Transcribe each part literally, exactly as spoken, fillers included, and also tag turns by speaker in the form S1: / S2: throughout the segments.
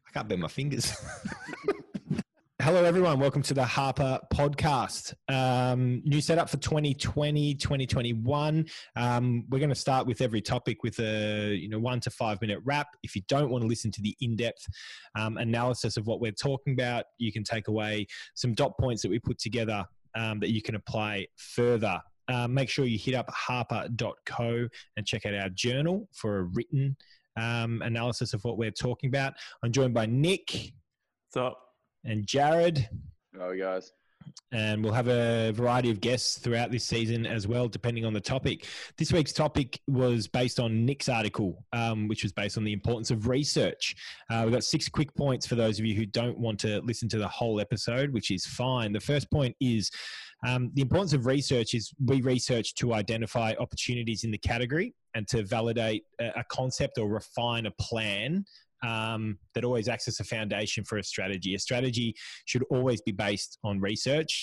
S1: I can't bend my fingers. Hello, everyone. Welcome to the Harper podcast. Um, new setup for twenty twenty, twenty twenty-one. Um, we're going to start with every topic with a you know one to five minute wrap. If you don't want to listen to the in-depth um, analysis of what we're talking about, you can take away some dot points that we put together um, that you can apply further. Uh, make sure you hit up harper dot co and check out our journal for a written um, analysis of what we're talking about. I'm joined by Nick.
S2: What's up?
S1: And Jared.
S3: Hello, guys.
S1: And we'll have a variety of guests throughout this season as well, depending on the topic. This week's topic was based on Nick's article, um, which was based on the importance of research. Uh, we've got six quick points for those of you who don't want to listen to the whole episode, which is fine. The first point is um, the importance of research is we research to identify opportunities in the category and to validate a, a concept or refine a plan Um, that always acts as a foundation for a strategy. A strategy should always be based on research.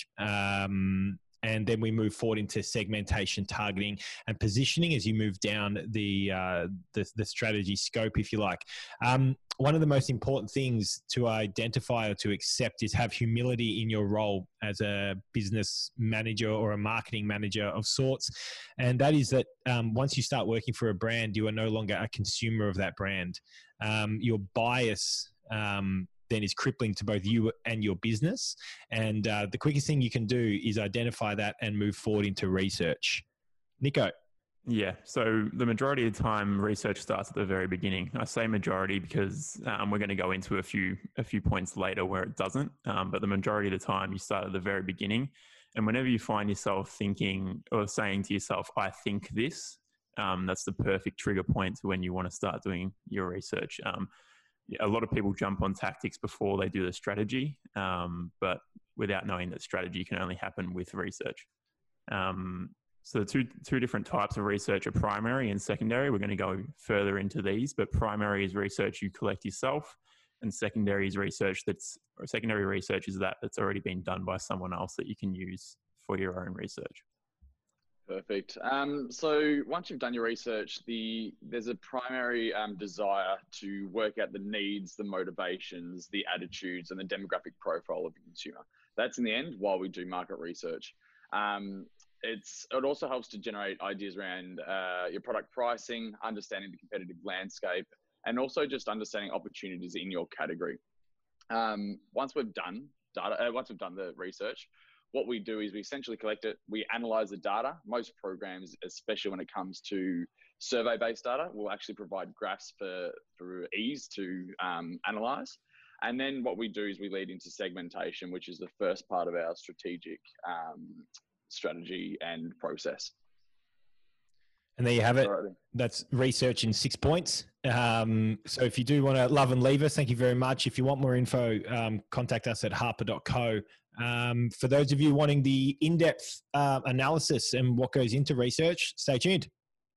S1: Um, and then we move forward into segmentation, targeting, and positioning as you move down the, uh, the, the strategy scope, if you like. Um, one of the most important things to identify or to accept is have humility in your role as a business manager or a marketing manager of sorts. And that is that um, once you start working for a brand, you are no longer a consumer of that brand. Um, your bias um, then is crippling to both you and your business. And uh, the quickest thing you can do is identify that and move forward into research. Nico.
S2: Yeah. So the majority of the time, research starts at the very beginning. I say majority because um, we're going to go into a few a few points later where it doesn't. Um, but the majority of the time, you start at the very beginning. And whenever you find yourself thinking or saying to yourself, "I think this," um, that's the perfect trigger point to when you want to start doing your research. Um, a lot of people jump on tactics before they do the strategy, um, but without knowing that strategy can only happen with research. Um, so the two, two different types of research are primary and secondary. We're going to go further into these, but primary is research you collect yourself, and secondary is research that's, or secondary research is that that's already been done by someone else that you can use for your own research.
S3: Perfect. Um, so once you've done your research, the there's a primary um, desire to work out the needs, the motivations, the attitudes, and the demographic profile of the consumer. That's in the end while we do market research. Um, it's it also helps to generate ideas around uh, your product pricing, understanding the competitive landscape, and also just understanding opportunities in your category. Um, once we've done data, uh, once we've done the research, what we do is we essentially collect it, we analyze the data. Most programs, especially when it comes to survey-based data, will actually provide graphs for, for ease to um, analyze. And then what we do is we lead into segmentation, which is the first part of our strategic um, strategy and process.
S1: And there you have it. That's research in six points. Um, so if you do want to love and leave us, thank you very much. If you want more info, um, contact us at harper dot co. Um, for those of you wanting the in-depth uh, analysis and what goes into research, stay tuned.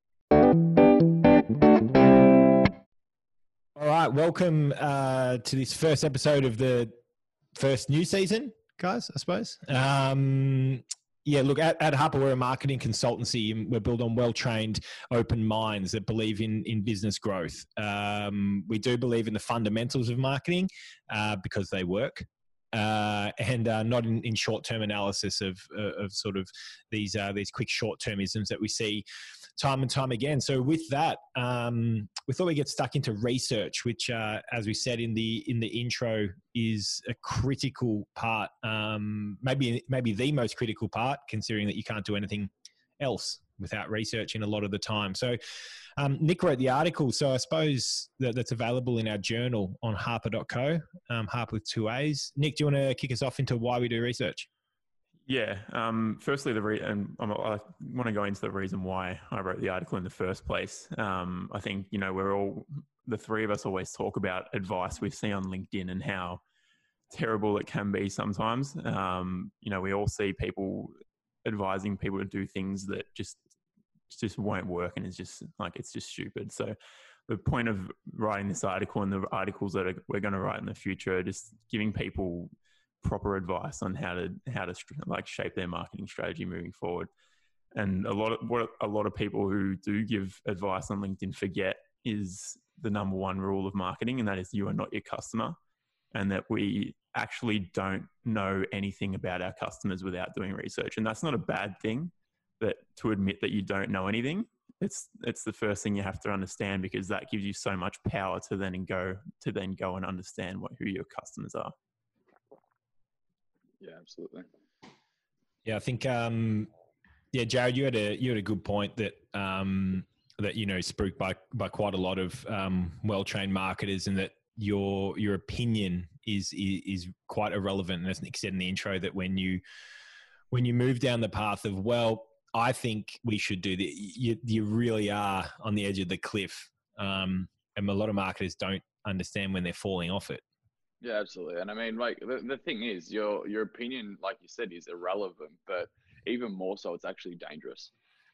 S1: All right, welcome uh, to this first episode of the first new season, guys, I suppose. Um, yeah, look, at, at Harper, we're a marketing consultancy and we're built on well-trained, open minds that believe in, in business growth. Um, we do believe in the fundamentals of marketing uh, because they work. Uh, and uh, not in, in short-term analysis of uh, of sort of these uh, these quick short-termisms that we see time and time again. So with that, um, we thought we'd get stuck into research, which, uh, as we said in the in the intro, is a critical part, um, maybe maybe the most critical part, considering that you can't do anything else without researching a lot of the time. So um, Nick wrote the article, so I suppose that that's available in our journal on harper dot co, um, Harper with two A's. Nick, do you want to kick us off into why we do research?
S2: Yeah. Um, firstly, the re- and I'm, I want to go into the reason why I wrote the article in the first place. Um, I think, you know, we're all, the three of us always talk about advice we see on LinkedIn and how terrible it can be sometimes. Um, you know, we all see people advising people to do things that just just won't work, and it's just like it's just stupid. So the point of writing this article and the articles that are, we're going to write in the future are just giving people proper advice on how to how to like shape their marketing strategy moving forward. And a lot of what a lot of people who do give advice on LinkedIn forget is the number one rule of marketing, and that is you are not your customer, and that we actually don't know anything about our customers without doing research. And that's not a bad thing, that to admit that you don't know anything. It's it's the first thing you have to understand, because that gives you so much power to then go to then go and understand what who your customers are.
S3: Yeah, absolutely.
S1: Yeah, I think um, yeah, Jared, you had a you had a good point that um, that you know spooked by by quite a lot of um, well trained marketers, and that your your opinion is, is is quite irrelevant. And as Nick said in the intro, that when you when you move down the path of, well, I think we should do that, you, you really are on the edge of the cliff. Um, and a lot of marketers don't understand when they're falling off it.
S3: Yeah, absolutely. And I mean, like the, the thing is, your your opinion, like you said, is irrelevant, but even more so, it's actually dangerous.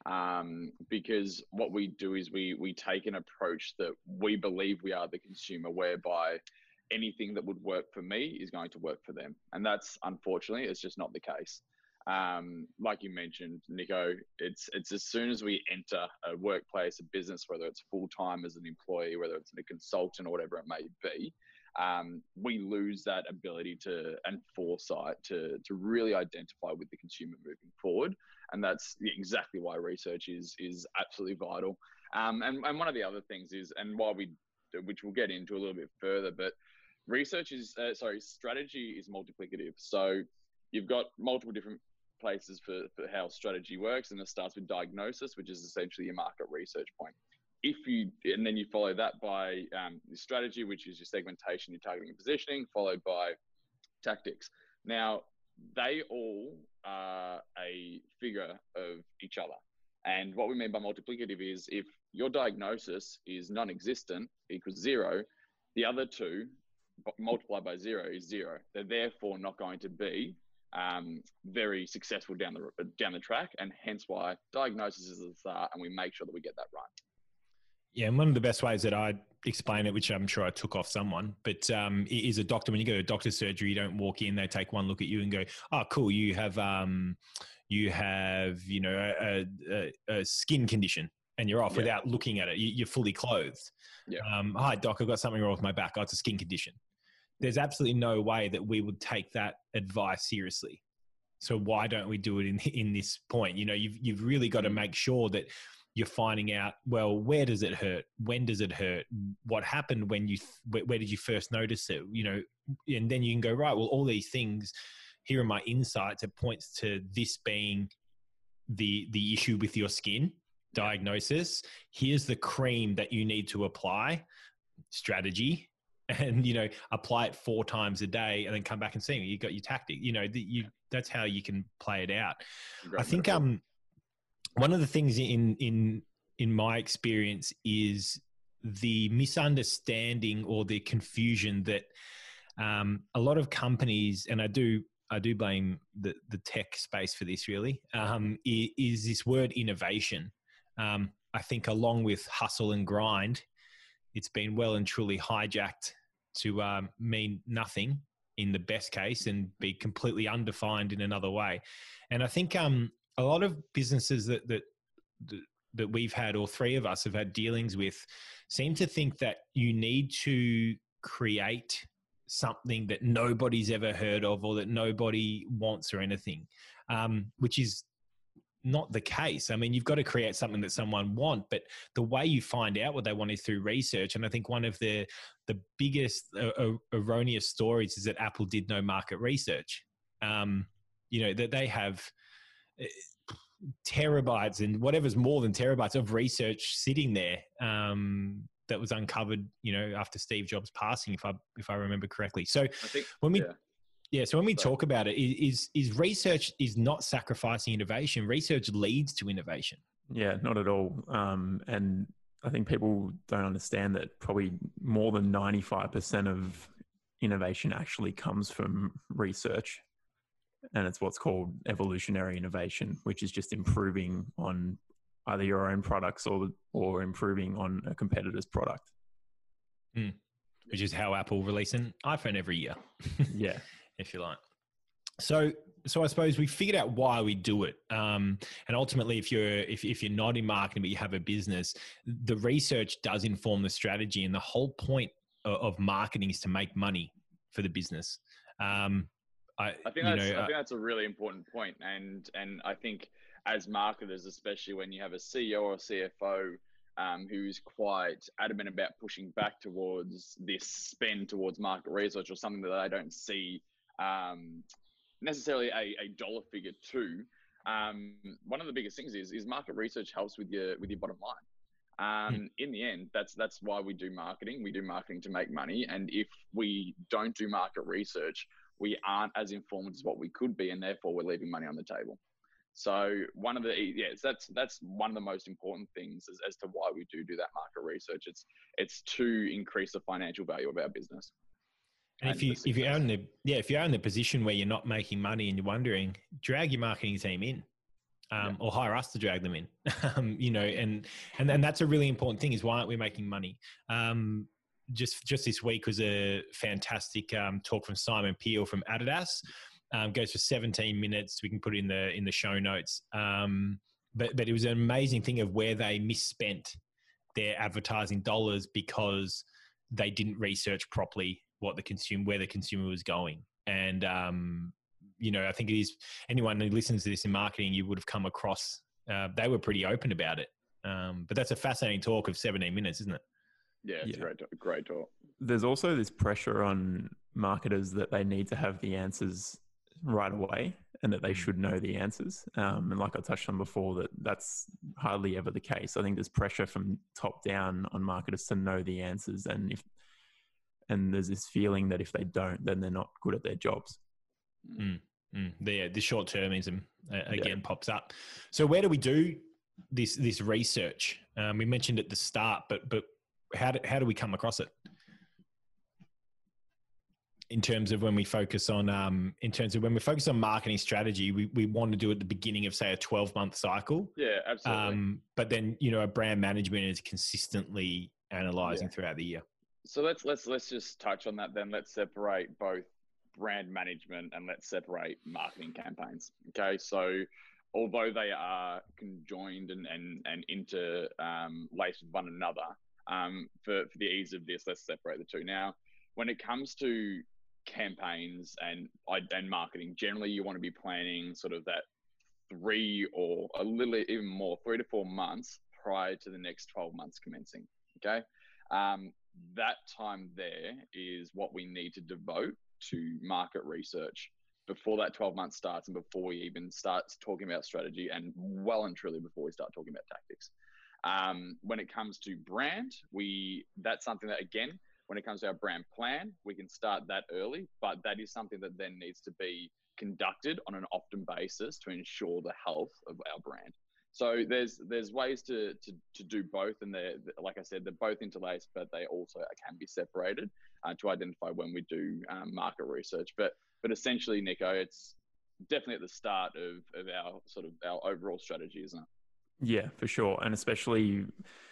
S3: Um, because what we do is we we take an approach that we believe we are the consumer, whereby anything that would work for me is going to work for them. And that's, unfortunately, it's just not the case. Um, like you mentioned, Nico, it's it's as soon as we enter a workplace, a business, whether it's full-time as an employee, whether it's a consultant or whatever it may be, um, we lose that ability to and foresight to to really identify with the consumer moving forward. And that's exactly why research is is absolutely vital. Um, and, and one of the other things is, and why we, which we'll get into a little bit further, but research is, uh, sorry, strategy is multiplicative. So you've got multiple different places for, for how strategy works, and it starts with diagnosis, which is essentially your market research point. If you, and then you follow that by um, your strategy, which is your segmentation, your targeting and positioning, followed by tactics. Now, they all are a figure of each other. And what we mean by multiplicative is, if your diagnosis is non-existent, equals zero, the other two multiplied by zero is zero. They're therefore not going to be um, very successful down the down the track, and hence why diagnosis is the start, and we make sure that we get that right.
S1: Yeah, and one of the best ways that I explain it, which I'm sure I took off someone, but um, is a doctor. When you go to doctor's surgery, you don't walk in, they take one look at you and go, "Oh, cool, you have um, you have you know a, a, a skin condition," and you're off yeah. without looking at it. You, you're fully clothed. Yeah. Um, Hi, doc, I've got something wrong with my back. Oh, it's a skin condition. There's absolutely no way that we would take that advice seriously. So why don't we do it in in this point? You know, you've you've really got to make sure that you're finding out, well, where does it hurt? When does it hurt? What happened when you, where, where did you first notice it? You know, and then you can go, right, well, all these things, here are my insights. It points to this being the the issue with your skin diagnosis. Here's the cream that you need to apply, strategy, and, you know, apply it four times a day and then come back and see me. You got your tactic, you know, the, you, that's how you can play it out. Great I think, metaphor. um, one of the things in, in, in my experience is the misunderstanding or the confusion that, um, a lot of companies, and I do, I do blame the, the tech space for this really, um, is, is this word innovation. Um, I think along with hustle and grind, it's been well and truly hijacked to um, mean nothing in the best case and be completely undefined in another way. And I think um, a lot of businesses that, that that we've had, or three of us have had dealings with, seem to think that you need to create something that nobody's ever heard of or that nobody wants or anything, um, which is not the case. I mean, you've got to create something that someone wants, but the way you find out what they want is through research. And I think one of the the biggest uh, uh, erroneous stories is that Apple did no market research. Um, you know, that they have terabytes and whatever's more than terabytes of research sitting there um, that was uncovered, you know, after Steve Jobs passing, if I if I remember correctly. So
S3: I think,
S1: when we
S3: yeah.
S1: Yeah, so when we talk about it, is is research is not sacrificing innovation. Research leads to innovation.
S2: Yeah, not at all. Um, and I think people don't understand that probably more than ninety-five percent of innovation actually comes from research. And it's what's called evolutionary innovation, which is just improving on either your own products or or improving on a competitor's product.
S1: Mm. Which is how Apple release an iPhone every year.
S2: Yeah.
S1: If you like. So, so I suppose we figured out why we do it, um, and ultimately, if you're if if you're not in marketing but you have a business, the research does inform the strategy, and the whole point of, of marketing is to make money for the business. Um, I,
S3: I think
S1: you
S3: that's
S1: know,
S3: I
S1: uh,
S3: think that's a really important point, and and I think as marketers, especially when you have a C E O or C F O um, who's quite adamant about pushing back towards this spend towards market research or something that they don't see um, necessarily a, a dollar figure to. Um, one of the biggest things is is market research helps with your with your bottom line. Um, in the end, that's that's why we do marketing. We do marketing to make money, and if we don't do market research, we aren't as informed as what we could be, and therefore we're leaving money on the table. So one of the yes, that's that's one of the most important things as, as to why we do do that market research. It's it's to increase the financial value of our business.
S1: and if you if you're in the yeah if you're in the position where you're not making money and you're wondering, drag your marketing team in. Um, yeah. Or hire us to drag them in, um, you know, and, and, and that's a really important thing is why aren't we making money? Um, just, just this week was a fantastic um, talk from Simon Peel from Adidas. Um, goes for seventeen minutes. We can put it in the, in the show notes. Um, but, but it was an amazing thing of where they misspent their advertising dollars because they didn't research properly what the consumer, where the consumer was going. And, um, you know, I think it is anyone who listens to this in marketing, you would have come across, uh, they were pretty open about it. Um, but that's a fascinating talk of seventeen minutes, isn't it?
S3: Yeah, it's yeah. a great, great talk.
S2: There's also this pressure on marketers that they need to have the answers right away and that they should know the answers. Um, and like I touched on before, that that's hardly ever the case. I think there's pressure from top down on marketers to know the answers. And if, and there's this feeling that if they don't, then they're not good at their jobs.
S1: Mm, mm. The the short termism uh, again
S2: yeah.
S1: pops up. So where do we do this this research? Um, we mentioned at the start, but but how do, how do we come across it? In terms of when we focus on um, in terms of when we focus on marketing strategy, we we want to do it at the beginning of say a twelve month cycle.
S3: Yeah, absolutely.
S1: Um, but then you know a brand management is consistently analyzing yeah. throughout the year.
S3: So let's let's let's just touch on that then. Let's separate both brand management and let's separate marketing campaigns. Okay, so although they are conjoined and and, and interlaced um, with one another, um, for, for the ease of this, let's separate the two. Now, when it comes to campaigns and and marketing, generally you want to be planning sort of that three or a little even more, three to four months prior to the next twelve months commencing. Okay, um, that time there is what we need to devote to market research before that twelve months starts and before we even start talking about strategy and well and truly before we start talking about tactics. Um, when it comes to brand, we that's something that, again, when it comes to our brand plan, we can start that early, but that is something that then needs to be conducted on an often basis to ensure the health of our brand. So there's there's ways to to, to do both, and they're, like I said, they're both interlaced, but they also can be separated uh, to identify when we do um, market research. But but essentially, Nico, it's definitely at the start of, of our sort of our overall strategy, isn't it?
S2: Yeah, for sure, and especially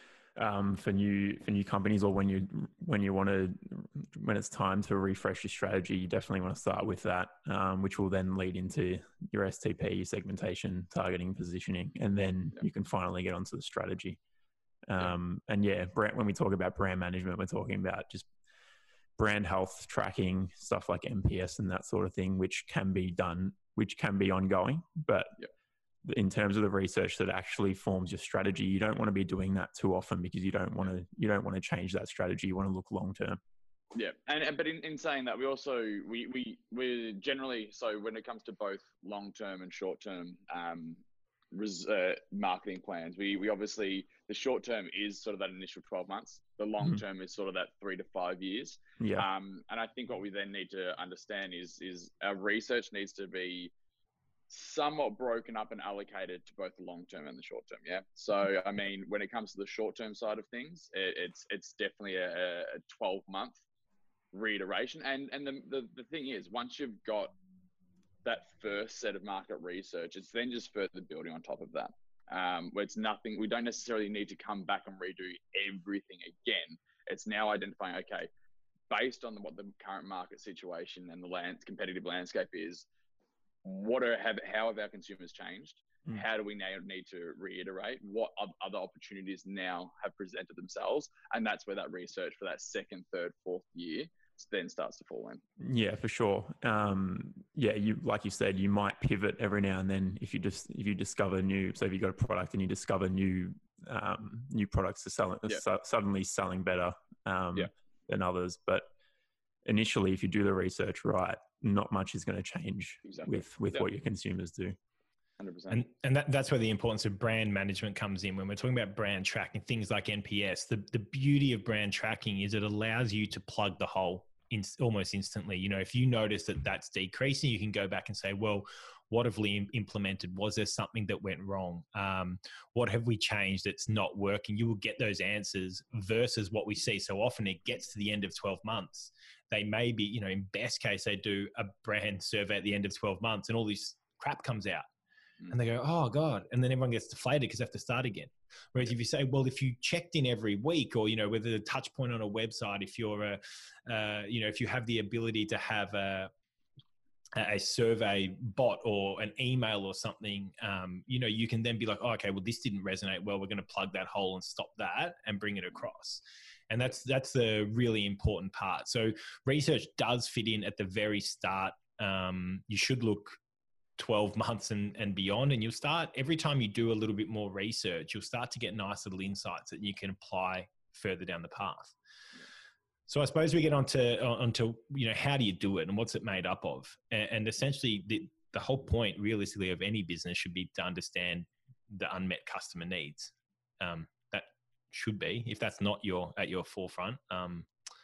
S2: um, for new for new companies, or when you when you want to when it's time to refresh your strategy, you definitely want to start with that, um, which will then lead into your S T P, your segmentation, targeting, positioning, and then yeah. you can finally get onto the strategy. Um, yeah. And yeah, brand, when we talk about brand management, we're talking about just brand health tracking, stuff like M P S and that sort of thing, which can be done, which can be ongoing, but yeah. in terms of the research that actually forms your strategy, you don't want to be doing that too often because you don't want to you don't want to change that strategy. You want to look long term.
S3: Yeah, and, and but in, in saying that, we also we we we generally, so when it comes to both long term and short term um, res, uh, marketing plans, we we obviously the short term is sort of that initial twelve months. The long term mm-hmm. is sort of that three to five years.
S2: Yeah.
S3: Um, and I think what we then need to understand is is our research needs to be somewhat broken up and allocated to both the long term and the short term. Yeah. So, I mean, when it comes to the short term side of things, it, it's it's definitely a, a twelve month reiteration. And and the, the the thing is, once you've got that first set of market research, it's then just further building on top of that. Um, where it's nothing, we don't necessarily need to come back and redo everything again. It's now identifying, okay, based on what the current market situation and the land, competitive landscape is, what are have how have our consumers changed?
S2: Mm.
S3: How do we now need to reiterate what other opportunities now have presented themselves? And that's where that research for that second, third, fourth year then starts to fall in.
S2: Yeah, for sure. Um, yeah, you like you said, you might pivot every now and then if you just if you discover new. So if you got a product and you discover new um, new products are selling
S3: Yeah.
S2: su- suddenly selling better um,
S3: Yeah.
S2: than others, but initially, if you do the research right, not much is going to change
S3: Exactly.
S2: with with
S3: Yep.
S2: what your consumers do.
S3: one hundred percent.
S1: And and that, that's where the importance of brand management comes in. When we're talking about brand tracking, things like N P S, the, the beauty of brand tracking is it allows you to plug the hole in, almost instantly. You know, if you notice that that's decreasing, you can go back and say, well, what have we implemented? Was there something that went wrong? Um, what have we changed that's not working? You will get those answers versus what we see so often. It gets to the end of twelve months. They may be, you know, in best case, they do a brand survey at the end of twelve months and all this crap comes out. And they go, oh God. And then everyone gets deflated because they have to start again. Whereas if you say, well, if you checked in every week, or, you know, whether the touch point on a website, if you're a, uh, you know, if you have the ability to have a, a survey bot or an email or something, um, you know, you can then be like, oh, okay, well, this didn't resonate well. We're going to plug that hole and stop that and bring it across. And that's, that's the really important part. So research does fit in at the very start. Um, you should look twelve months and, and beyond, and you'll start, every time you do a little bit more research, you'll start to get nice little insights that you can apply further down the path. So I suppose we get onto, onto, you know, how do you do it and what's it made up of? And, and essentially the, the whole point realistically of any business should be to understand the unmet customer needs. Um, that should be, if that's not your, at your forefront, um,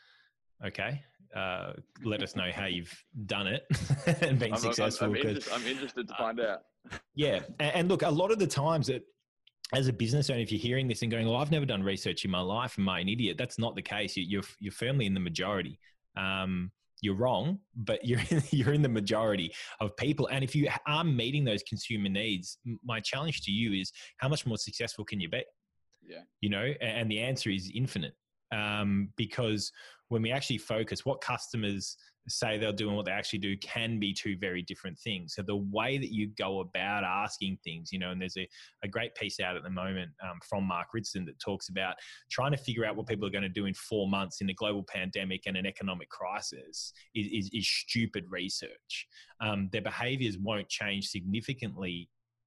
S1: okay. Uh, let us know how you've done it and been
S3: I'm,
S1: successful.
S3: I'm, I'm, interested, I'm interested to find uh, out.
S1: Yeah. And, and look, a lot of the times that as a business owner, if you're hearing this and going, well, I've never done research in my life, am I an idiot? That's not the case. You, you're, you're firmly in the majority. Um, you're wrong, but you're, you're in the majority of people. And if you are meeting those consumer needs, my challenge to you is how much more successful can you be?
S3: Yeah.
S1: You know, and the answer is infinite. Um, because when we actually focus, what customers say they'll do and what they actually do can be two very different things. So the way that you go about asking things, you know, and there's a, a great piece out at the moment um, from Mark Ritson that talks about trying to figure out what people are going to do in four months in a global pandemic and an economic crisis is, is, is stupid research. Um, their behaviors won't change significantly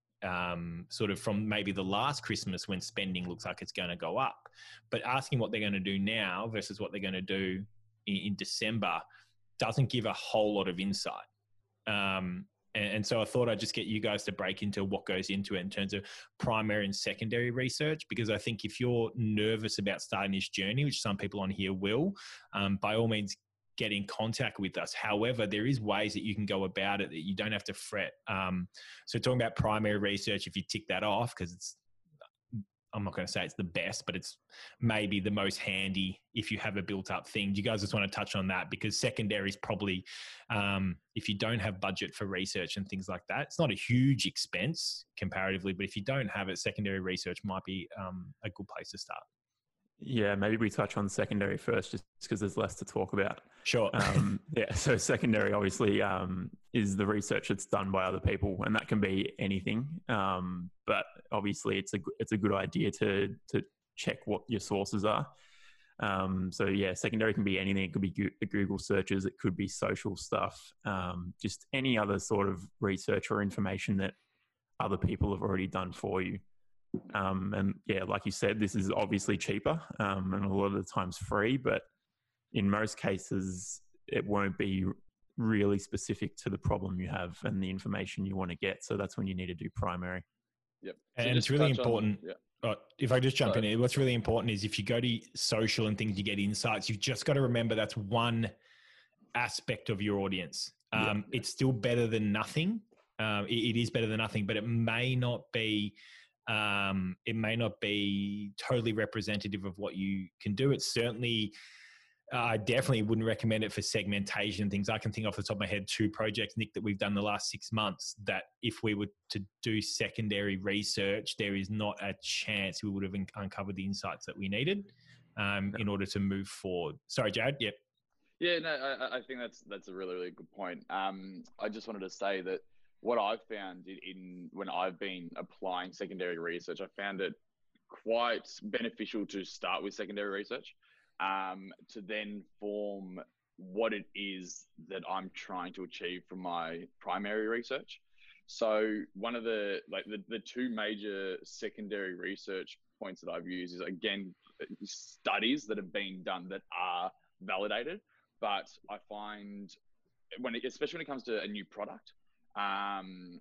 S1: Um, sort of from maybe the last Christmas when spending looks like it's going to go up, but asking what they're going to do now versus what they're going to do in, in December doesn't give a whole lot of insight. Um, and, and so I thought I'd just get you guys to break into what goes into it in terms of primary and secondary research, because I think if you're nervous about starting this journey, which some people on here will, um, by all means, get in contact with us. However, there is ways that you can go about it that you don't have to fret. Um, so talking about primary research, if you tick that off, because it's, I'm not going to say it's the best, but it's maybe the most handy if you have a built up thing. Do you guys just want to touch on that? Because secondary is probably, um, if you don't have budget for research and things like that, it's not a huge expense comparatively, but if you don't have it, secondary research might be um, a good place to start.
S2: Yeah, maybe we touch on secondary first, just because there's less to talk about.
S1: Sure.
S2: Um, yeah, so secondary obviously um, is the research that's done by other people, and that can be anything. Um, but obviously, it's a it's a good idea to to check what your sources are. Um, so yeah, secondary can be anything. It could be Google searches, it could be social stuff, um, just any other sort of research or information that other people have already done for you. Um, and yeah, like you said, this is obviously cheaper um, and a lot of the times free, but in most cases, it won't be really specific to the problem you have and the information you want to get. So that's when you need to do primary.
S3: Yep.
S1: And
S3: So
S1: it's really important.
S3: On, yeah.
S1: Uh, if I just jump
S3: Sorry.
S1: in here, what's really important is if you go to social and things, you get insights, you've just got to remember that's one aspect of your audience. Um,
S3: Yeah, yeah.
S1: It's still better than nothing. Um, it, it is better than nothing, but it may not be um, it may not be totally representative of what you can do. It's certainly, uh, I definitely wouldn't recommend it for segmentation things. I can think off the top of my head, two projects, Nick, that we've done the last six months that if we were to do secondary research, there is not a chance we would have uncovered the insights that we needed um, in order to move forward. Sorry, Jared. Yep.
S3: Yeah, no, I, I think that's that's a really, really good point. Um, I just wanted to say that what I've found in, in when I've been applying secondary research, I found it quite beneficial to start with secondary research, um, to then form what it is that I'm trying to achieve from my primary research. So one of the like the, the two major secondary research points that I've used is, again, studies that have been done that are validated. But I find when it, especially when it comes to a new product, um,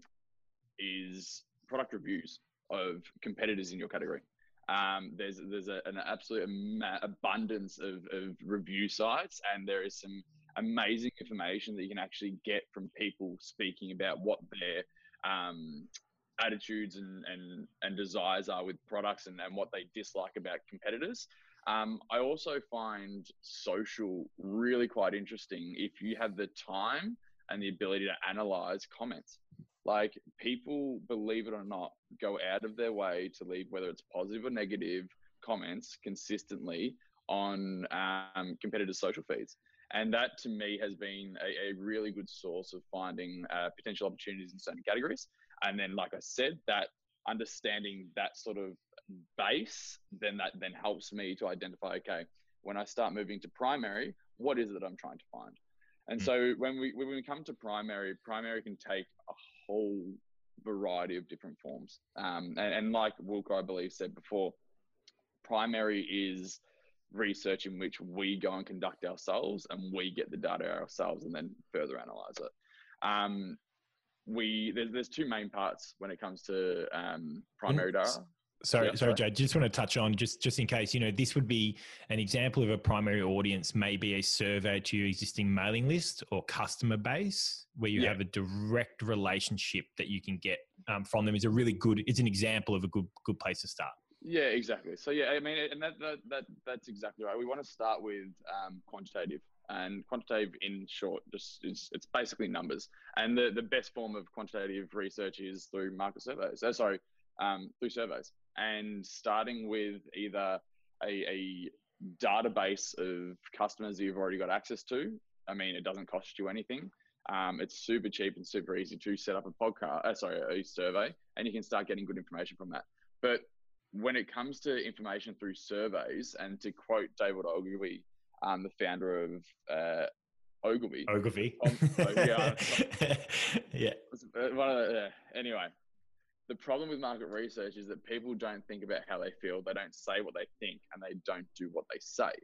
S3: is product reviews of competitors in your category. Um, there's there's a, an absolute abundance of, of review sites, and there is some amazing information that you can actually get from people speaking about what their um, attitudes and, and, and desires are with products, and, and what they dislike about competitors. Um, I also find social really quite interesting if you have the time and the ability to analyze comments. Like, people, believe it or not, go out of their way to leave, whether it's positive or negative comments, consistently on um, competitors' social feeds. And that, to me, has been a, a really good source of finding uh, potential opportunities in certain categories. And then, like I said, that understanding that sort of base, then that then helps me to identify, okay, when I start moving to primary, what is it that I'm trying to find? And mm. so when we when we come to primary, primary can take a whole variety of different forms. Um, and, and like Wilco, I believe, said before, primary is research in which we go and conduct ourselves, and we get the data ourselves and then further analyze it. Um, we there's, there's two main parts when it comes to um, primary data.
S1: Sorry,
S3: yeah,
S1: sorry, sorry, Joe. Just want to touch on, just just in case, you know, this would be an example of a primary audience, maybe a survey to your existing mailing list or customer base, where you yeah. have a direct relationship that you can get um, from them. Is a really good. It's an example of a good good place to start.
S3: Yeah, exactly. So yeah, I mean, and that that, that that's exactly right. We want to start with um, quantitative, and quantitative, in short, just is it's basically numbers. And the the best form of quantitative research is through market surveys. Oh, sorry, um, through surveys. And starting with either a, a database of customers that you've already got access to. I mean, it doesn't cost you anything. Um, it's super cheap and super easy to set up a podcast, uh, sorry, a survey, and you can start getting good information from that. But when it comes to information through surveys, and to quote David Ogilvy, um, the founder of uh, Ogilvy.
S1: Ogilvy.
S3: Um, yeah.
S1: yeah.
S3: One of the, uh, anyway. The problem with market research is that people don't think about how they feel. They don't say what they think, and they don't do what they say.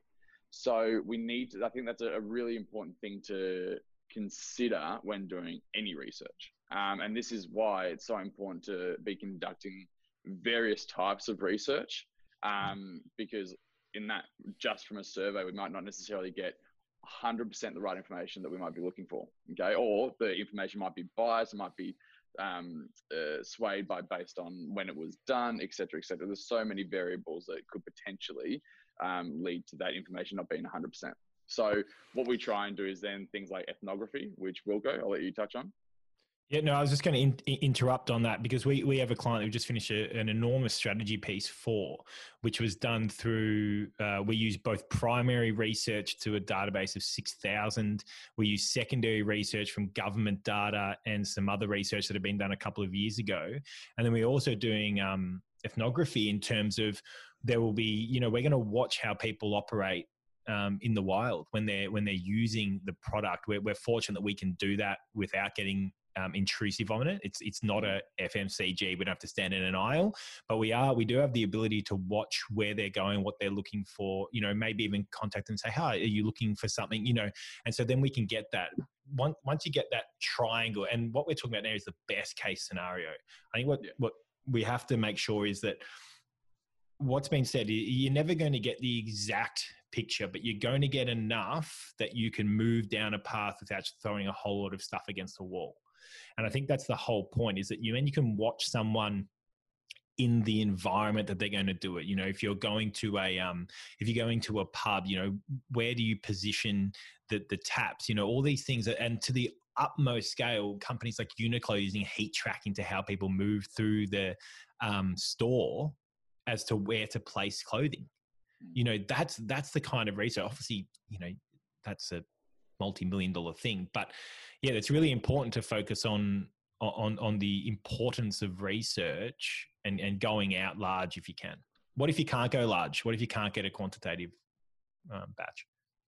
S3: So we need to, I think that's a really important thing to consider when doing any research. Um, and this is why it's so important to be conducting various types of research, um, because in that, just from a survey, we might not necessarily get one hundred percent the right information that we might be looking for, okay? Or the information might be biased, it might be um, uh, swayed by based on when it was done, et cetera, et cetera. There's so many variables that could potentially um, lead to that information not being one hundred percent. So what we try and do is then things like ethnography, which will go, I'll let you touch on.
S1: Yeah, no, I was just going to in, interrupt on that, because we, we have a client who just finished a, an enormous strategy piece for, which was done through, uh, we use both primary research to a database of six thousand. We use secondary research from government data and some other research that had been done a couple of years ago. And then we're also doing um, ethnography in terms of there will be, you know, we're going to watch how people operate Um, in the wild when they're when they're using the product. We're, we're fortunate that we can do that without getting um, intrusive on it. It's it's not a F M C G. We don't have to stand in an aisle, but we are we do have the ability to watch where they're going, what they're looking for. You know, maybe even contact them and say, "Hi, are you looking for something?" You know, and so then we can get that. Once once you get that triangle, and what we're talking about now is the best case scenario. I think what yeah. what we have to make sure is that what's been said, you're never going to get the exact picture, but you're going to get enough that you can move down a path without throwing a whole lot of stuff against the wall. And I think that's the whole point, is that you, and you can watch someone in the environment that they're going to do it. You know, if you're going to a, um, if you're going to a pub, you know, where do you position the, the taps, you know, all these things. And to the utmost scale, companies like Uniqlo using heat tracking to how people move through the um, store as to where to place clothing. You know, that's, that's the kind of research. Obviously, you know, that's a multi-million dollar thing, but yeah, it's really important to focus on, on, on the importance of research and, and going out large if you can. What if you can't go large? What if you can't get a quantitative um, batch?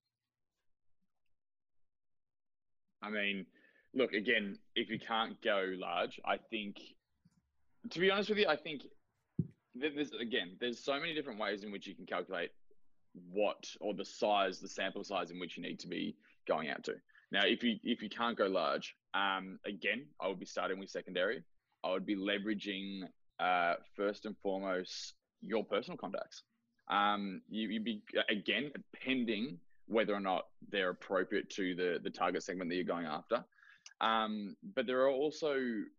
S3: I mean, look, again, if you can't go large, I think, to be honest with you, I think there's, again, there's so many different ways in which you can calculate what, or the size, the sample size in which you need to be going out to. Now, if you if you can't go large, um, again, I would be starting with secondary. I would be leveraging uh, first and foremost your personal contacts. Um, you, you'd be, again, pending whether or not they're appropriate to the the target segment that you're going after. Um, but there are also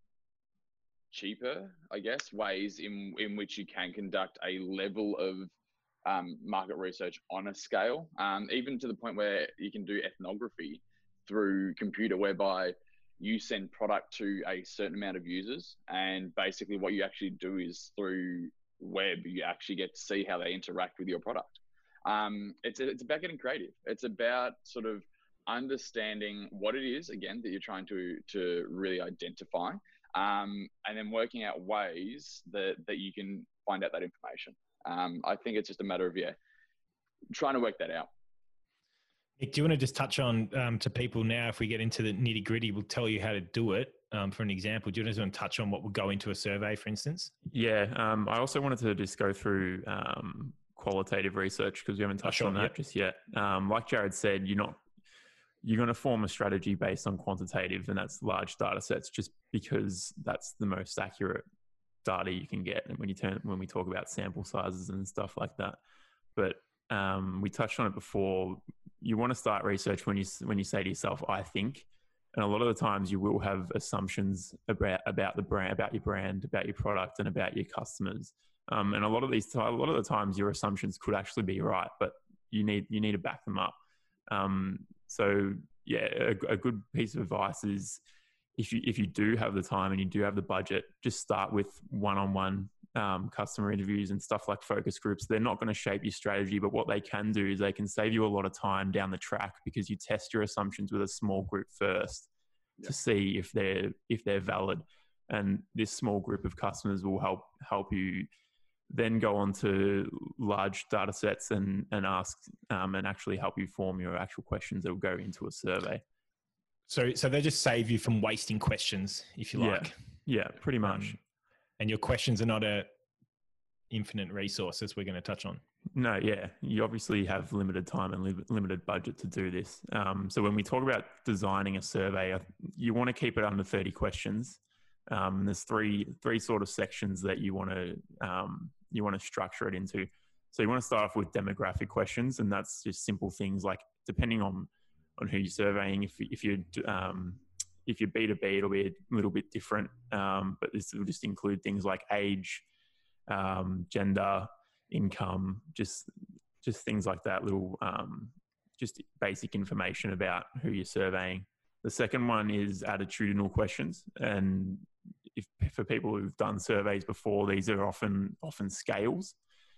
S3: cheaper, I guess, ways in in which you can conduct a level of um, market research on a scale, um, even to the point where you can do ethnography through computer, whereby you send product to a certain amount of users, and basically what you actually do is through web, you actually get to see how they interact with your product. Um, it's it's about getting creative. It's about sort of understanding what it is, again, that you're trying to to really identify, um, and then working out ways that that you can find out that information. Um, I think it's just a matter of, yeah, trying to work that out.
S1: Nick, do you want to just touch on um, to people now, if we get into the nitty gritty, we'll tell you how to do it. Um, for an example, do you just want to touch on what would go into a survey, for instance?
S2: Yeah. Um, I also wanted to just go through um, qualitative research, because we haven't touched
S1: oh, sure,
S2: on that
S1: yep.
S2: just yet. Um, like Jared said, you're not, you're going to form a strategy based on quantitative, and that's large data sets, just because that's the most accurate data you can get. And when you turn, when we talk about sample sizes and stuff like that, but um, we touched on it before. You want to start research when you when you say to yourself, "I think," and a lot of the times you will have assumptions about about the brand, about your brand, about your product, and about your customers. Um, and a lot of these, a lot of the times, your assumptions could actually be right, but you need you need to back them up. Um, so yeah, a, a good piece of advice is, if you if you do have the time and you do have the budget, just start with one-on-one um, customer interviews and stuff like focus groups. They're not going to shape your strategy, but what they can do is they can save you a lot of time down the track, because you test your assumptions with a small group first yeah. to see if they're if they're valid, and this small group of customers will help help you then go on to large data sets and and ask um, and actually help you form your actual questions that will go into a survey.
S1: So, so they just save you from wasting questions, if you like.
S2: Yeah, yeah, pretty much.
S1: Um, and your questions are not a infinite resource, as we're going to touch on.
S2: No, yeah. You obviously have limited time and li- limited budget to do this. Um, so when we talk about designing a survey, you want to keep it under thirty questions. Um, there's three three sort of sections that you want to um, you want to structure it into. So you want to start off with demographic questions, and that's just simple things like, depending on on who you're surveying. If if you um, if you're B two B, it'll be a little bit different, um, but this will just include things like age, um, gender, income, just just things like that. Little um, just basic information about who you're surveying. The second one is attitudinal questions, and if for people who've done surveys before, these are often often scales.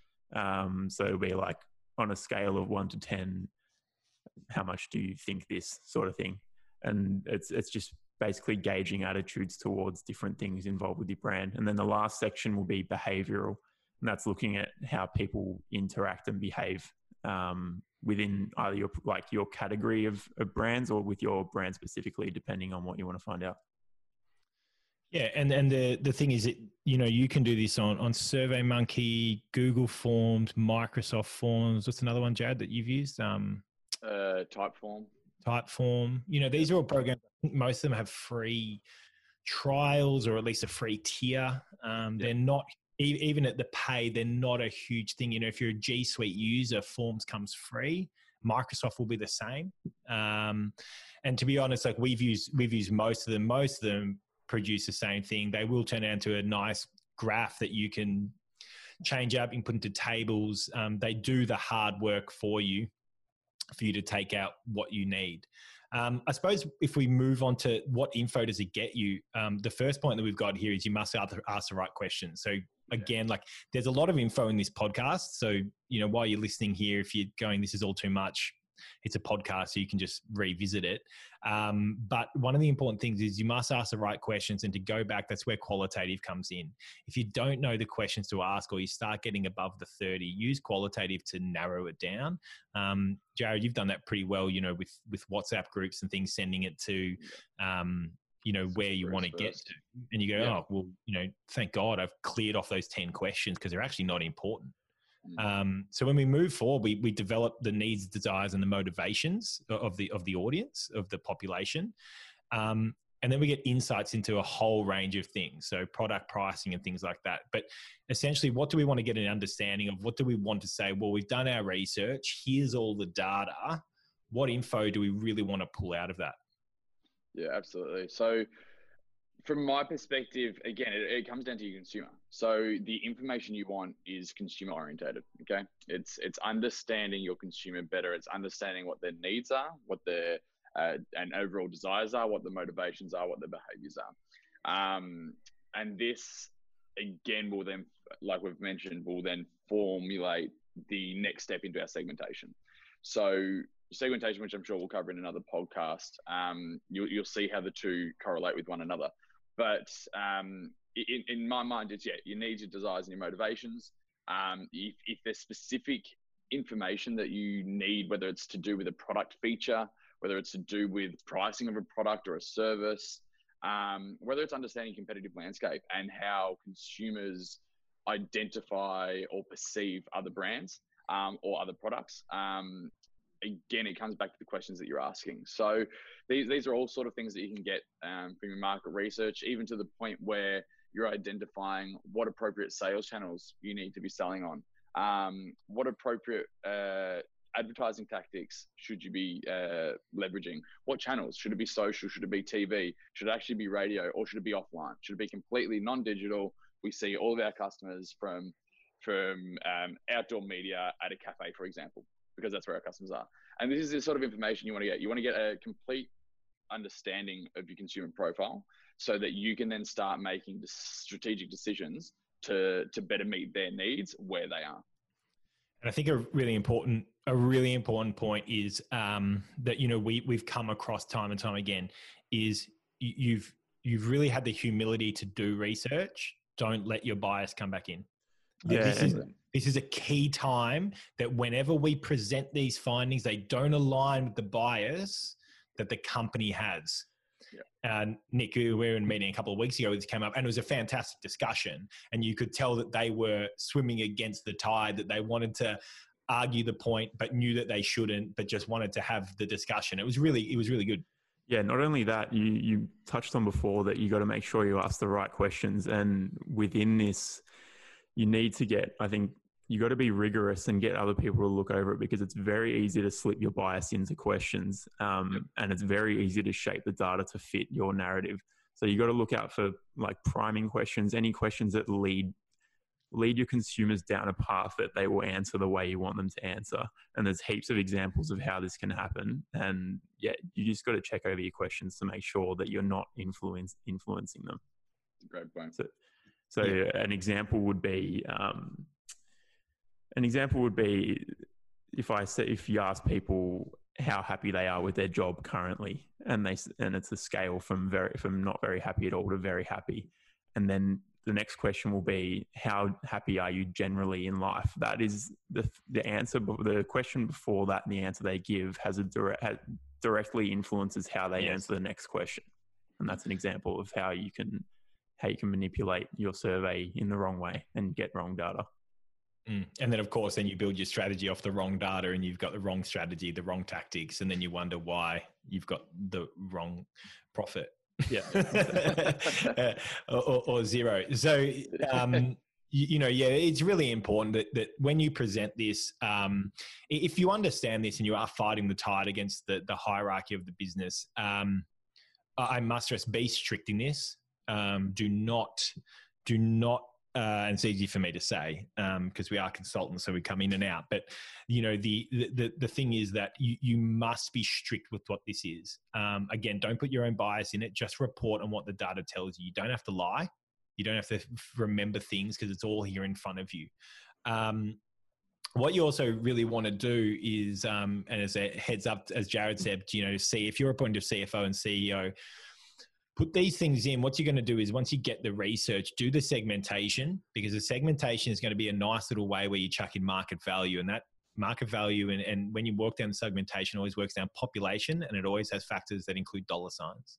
S2: Um, so it'll be like, on a scale of one to ten, how much do you think this, sort of thing? And it's it's just basically gauging attitudes towards different things involved with your brand. And then the last section will be behavioral, and that's looking at how people interact and behave um, within either your like your category of, of brands, or with your brand specifically, depending on what you want to find out.
S1: Yeah, and and the the thing is that, you know, you can do this on on SurveyMonkey, Google Forms, Microsoft Forms. What's another one, Jad, that you've used? Um,
S3: uh, Typeform.
S1: Typeform. You know, these are all programs. I think most of them have free trials, or at least a free tier. Um, yeah. They're not e- even at the pay. They're not a huge thing. You know, if you're a G Suite user, Forms comes free. Microsoft will be the same. Um, and to be honest, like we've used we've used most of them. Most of them produce the same thing. They will turn out into a nice graph that you can change up and put into tables. Um, they do the hard work for you, for you to take out what you need. Um, I suppose if we move on to what info does it get you, um, the first point that we've got here is you must ask the right questions. So again, like there's a lot of info in this podcast. So, you know, while you're listening here, if you're going, this is all too much, it's a podcast, so you can just revisit it. Um, but one of the important things is you must ask the right questions, and to go back, that's where qualitative comes in. If you don't know the questions to ask, or you start getting above the thirty, use qualitative to narrow it down. Um, Jared, you've done that pretty well, you know, with, with WhatsApp groups and things, sending it to, um, you know, where you want to get to. And you go, yeah. oh, well, you know, thank God I've cleared off those ten questions because they're actually not important. Mm. Um, so when we move forward, we, we develop the needs, desires, and the motivations of the, of the audience, of the population. Um, and then we get insights into a whole range of things. So product pricing and things like that. But essentially, what do we want to get an understanding of? What do we want to say? Well, we've done our research. Here's all the data. What info do we really want to pull out of that?
S3: Yeah, absolutely. So from my perspective, again, it, it comes down to your consumer. So the information you want is consumer orientated. Okay. It's, it's understanding your consumer better. It's understanding what their needs are, what their, uh, and overall desires are, what the motivations are, what their behaviors are. Um, and this again will then, like we've mentioned, will then formulate the next step into our segmentation. So segmentation, which I'm sure we'll cover in another podcast, um, you'll, you'll see how the two correlate with one another. But um, in, in my mind, it's, yeah, your needs, your desires, and your motivations. Um, if, if there's specific information that you need, whether it's to do with a product feature, whether it's to do with pricing of a product or a service, um, whether it's understanding competitive landscape and how consumers identify or perceive other brands um, or other products, um, again, it comes back to the questions that you're asking. So these, these are all sort of things that you can get um, from your market research, even to the point where you're identifying what appropriate sales channels you need to be selling on. Um, what appropriate uh, advertising tactics should you be uh, leveraging? What channels? Should it be social? Should it be T V? Should it actually be radio? Or should it be offline? Should it be completely non-digital? We see all of our customers from, from um, outdoor media at a cafe, for example, because that's where our customers are. And this is the sort of information you want to get. You want to get a complete understanding of your consumer profile so that you can then start making strategic decisions to, to better meet their needs where they are.
S1: And I think a really important, a really important point is um, that, you know, we, we've come across time and time again is you've, you've really had the humility to do research. Don't let your bias come back in.
S2: Yeah.
S1: This is, this is a key time that whenever we present these findings, they don't align with the bias that the company has. Yeah. And Nick, we were in a meeting a couple of weeks ago, this came up and it was a fantastic discussion. And you could tell that they were swimming against the tide, that they wanted to argue the point, but knew that they shouldn't, but just wanted to have the discussion. It was really, it was really good.
S2: Yeah, not only that, you, you touched on before that you got to make sure you ask the right questions. And within this, you need to get, I think, you got to be rigorous and get other people to look over it, because it's very easy to slip your bias into questions. Um, and it's very easy to shape the data to fit your narrative. So you got to look out for like priming questions, any questions that lead, lead your consumers down a path that they will answer the way you want them to answer. And there's heaps of examples of how this can happen. And yeah, you just got to check over your questions to make sure that you're not influence, influencing them.
S3: Great point.
S2: So, so yeah. an example would be, um, An example would be if I say, if you ask people how happy they are with their job currently, and they, and it's a scale from very, from not very happy at all to very happy. And then the next question will be, how happy are you generally in life? That is the, the answer, but the question before that and the answer they give has a direct, has, directly influences how they yes. answer the next question. And that's an example of how you can, how you can manipulate your survey in the wrong way and get wrong data.
S1: Mm. And then, of course, then you build your strategy off the wrong data and you've got the wrong strategy, the wrong tactics, and then you wonder why you've got the wrong profit.
S2: Yeah.
S1: uh, or, or zero. So, um, you, you know, yeah, it's really important that, that when you present this, um, if you understand this and you are fighting the tide against the, the hierarchy of the business, um, I must stress, be strict in this. Um, do not, do not, Uh, and it's easy for me to say because um, we are consultants, so we come in and out. But you know, the the the thing is that you you must be strict with what this is. Um, again, don't put your own bias in it. Just report on what the data tells you. You don't have to lie. You don't have to remember things because it's all here in front of you. Um, what you also really want to do is, um, and as a heads up, as Jared said, you know, see if you're appointed C F O and C E O, put these things in. What you're going to do is once you get the research, do the segmentation, because the segmentation is going to be a nice little way where you chuck in market value, and that market value. And, and when you work down the segmentation, always works down population, and it always has factors that include dollar signs.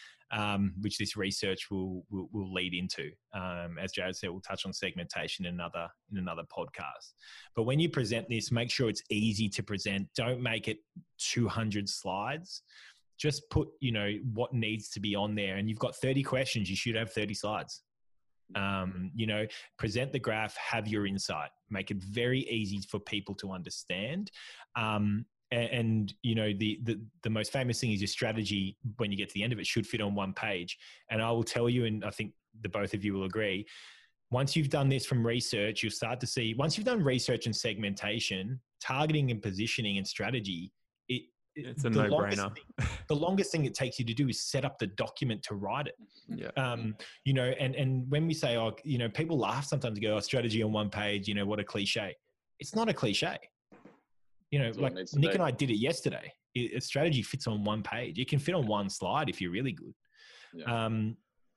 S1: Um, which this research will, will, will lead into. Um, as Jared said, we'll touch on segmentation in another, in another podcast. But when you present this, make sure it's easy to present. Don't make it two hundred slides. Just put, you know, what needs to be on there. And you've got thirty questions. You should have thirty slides. Um, you know, present the graph, have your insight. Make it very easy for people to understand. Um, And, and you know, the, the the most famous thing is your strategy, when you get to the end of it, should fit on one page. And I will tell you, and I think the both of you will agree, once you've done this from research, you'll start to see, once you've done research and segmentation, targeting and positioning and strategy, it,
S2: it's a
S1: the
S2: no-brainer.
S1: Longest thing, the longest thing it takes you to do is set up the document to write it.
S2: Yeah.
S1: Um, you know, and, and when we say, oh, you know, people laugh sometimes, go, oh, strategy on one page, you know, what a cliche. It's not a cliche. You know, like Nick be. and I did it yesterday. It, a strategy fits on one page. It can fit on one slide if you're really good. Yeah. Um,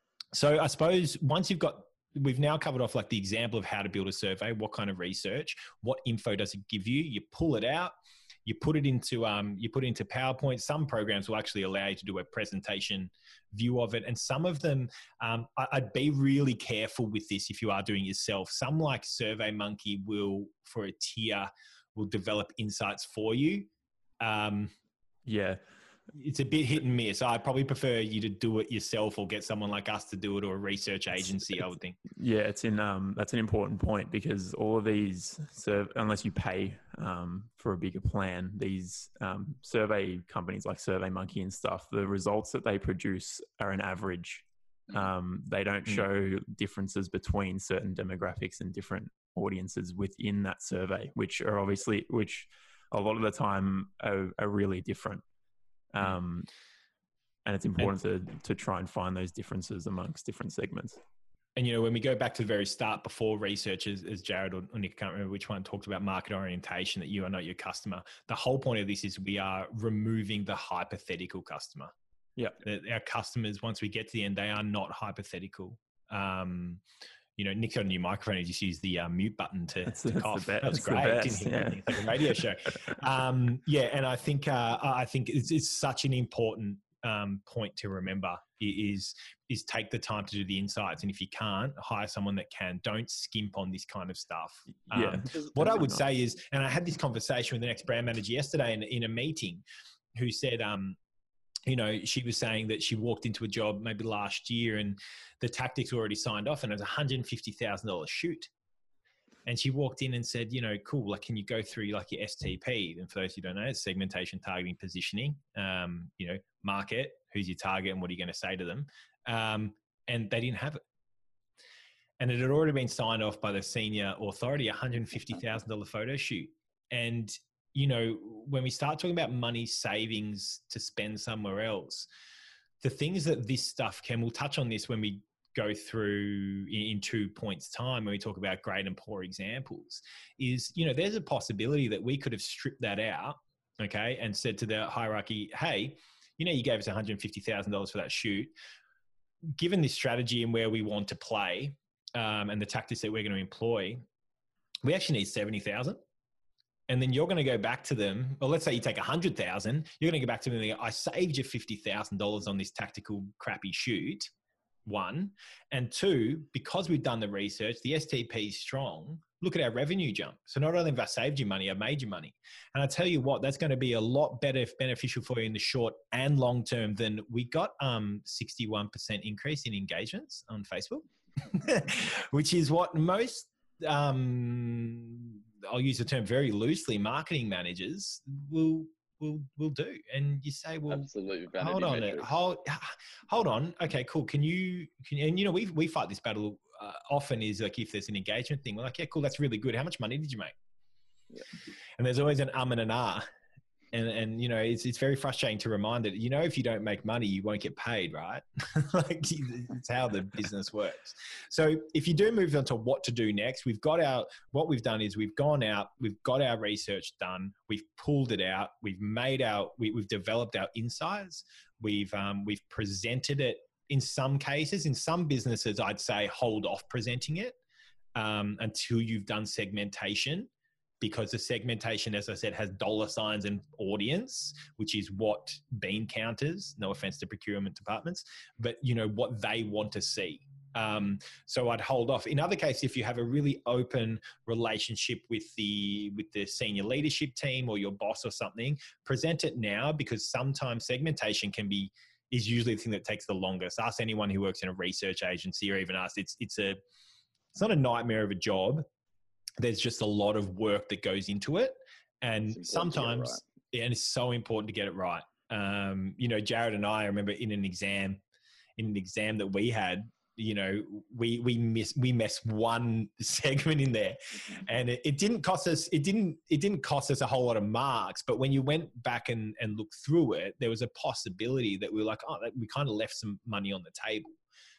S1: so I suppose once you've got, we've now covered off like the example of how to build a survey, what kind of research, what info does it give you? You pull it out, you put it into, um, you put it into PowerPoint. Some programs will actually allow you to do a presentation view of it. And some of them, um, I, I'd be really careful with this if you are doing it yourself. Some like SurveyMonkey will, for a tier, will develop insights for you. Um,
S2: yeah.
S1: It's a bit hit and miss. I probably prefer you to do it yourself or get someone like us to do it, or a research agency, it's, I would think.
S2: Yeah, it's in, um, that's an important point, because all of these, serve, unless you pay um, for a bigger plan, these um, survey companies like SurveyMonkey and stuff, the results that they produce are an average. Um, they don't show differences between certain demographics and different audiences within that survey, which are obviously, which a lot of the time are, are really different. Um, and it's important and, to, to try and find those differences amongst different segments.
S1: And, you know, when we go back to the very start before research, as, as Jared or, or Nick, I can't remember which one, talked about market orientation, that you are not your customer. The whole point of this is we are removing the hypothetical customer.
S2: Yeah.
S1: Our customers, once we get to the end, they are not hypothetical. Um, you know, Nick's got a new microphone. He just used the uh, mute button to,
S2: that's,
S1: to
S2: that's
S1: cough.
S2: That
S1: was great.
S2: Best, yeah.
S1: It's like a radio show. Um, yeah, and I think uh, I think it's, it's such an important um, point to remember is is take the time to do the insights, and if you can't, hire someone that can. Don't skimp on this kind of stuff. Um,
S2: yeah.
S1: What I would say is, and I had this conversation with the next brand manager yesterday in, in a meeting, who said, um, you know, she was saying that she walked into a job maybe last year and the tactics were already signed off, and it was a one hundred fifty thousand dollars shoot. And she walked in and said, you know, cool, like, can you go through like your S T P? And for those who don't know, it's segmentation, targeting, positioning, um, you know, market, who's your target and what are you going to say to them? Um, and they didn't have it. And it had already been signed off by the senior authority, one hundred fifty thousand dollars photo shoot. And you know, when we start talking about money savings to spend somewhere else, the things that this stuff can, we'll touch on this when we go through in, in two points time, when we talk about great and poor examples, is, you know, there's a possibility that we could have stripped that out, okay, and said to the hierarchy, hey, you know, you gave us one hundred fifty thousand dollars for that shoot. Given this strategy and where we want to play um, and the tactics that we're going to employ, we actually need seventy thousand dollars. And then you're going to go back to them, or let's say you take one hundred thousand dollars, you're going to go back to them and go, I saved you fifty thousand dollars on this tactical crappy shoot, one. And two, because we've done the research, the S T P is strong, look at our revenue jump. So not only have I saved you money, I've made you money. And I tell you what, that's going to be a lot better, beneficial for you in the short and long term than we got um, sixty-one percent increase in engagements on Facebook, which is what most... Um, I'll use the term very loosely, marketing managers will will will do. And you say, well,
S3: absolutely,
S1: hold on, it, hold hold on. Okay, cool. Can you can and you know we we fight this battle uh, often. Is like if there's an engagement thing, we're like, yeah, cool, that's really good. How much money did you make? Yeah. And there's always an um and an ah. And, and, you know, it's, it's very frustrating to remind that, you know, if you don't make money, you won't get paid, right? Like it's how the business works. So if you do move on to what to do next, we've got our, what we've done is we've gone out, we've got our research done, we've pulled it out, we've made our, we, we've developed our insights, we've, um, we've presented it in some cases. In some businesses, I'd say hold off presenting it um, until you've done segmentation. Because the segmentation, as I said, has dollar signs and audience, which is what bean counters, no offense to procurement departments, but you know, what they want to see. Um, so I'd hold off. In other cases, if you have a really open relationship with the, with the senior leadership team or your boss or something, present it now, because sometimes segmentation can be, is usually the thing that takes the longest. Ask anyone who works in a research agency, or even us, it's, it's a, it's not a nightmare of a job. There's just a lot of work that goes into it. And sometimes, it right. and it's so important to get it right. Um, you know, Jared and I, I remember in an exam, in an exam that we had, you know, we, we missed, we missed one segment in there, and it, it didn't cost us, it didn't, it didn't cost us a whole lot of marks. But when you went back and, and looked through it, there was a possibility that we were like, oh, that we kind of left some money on the table.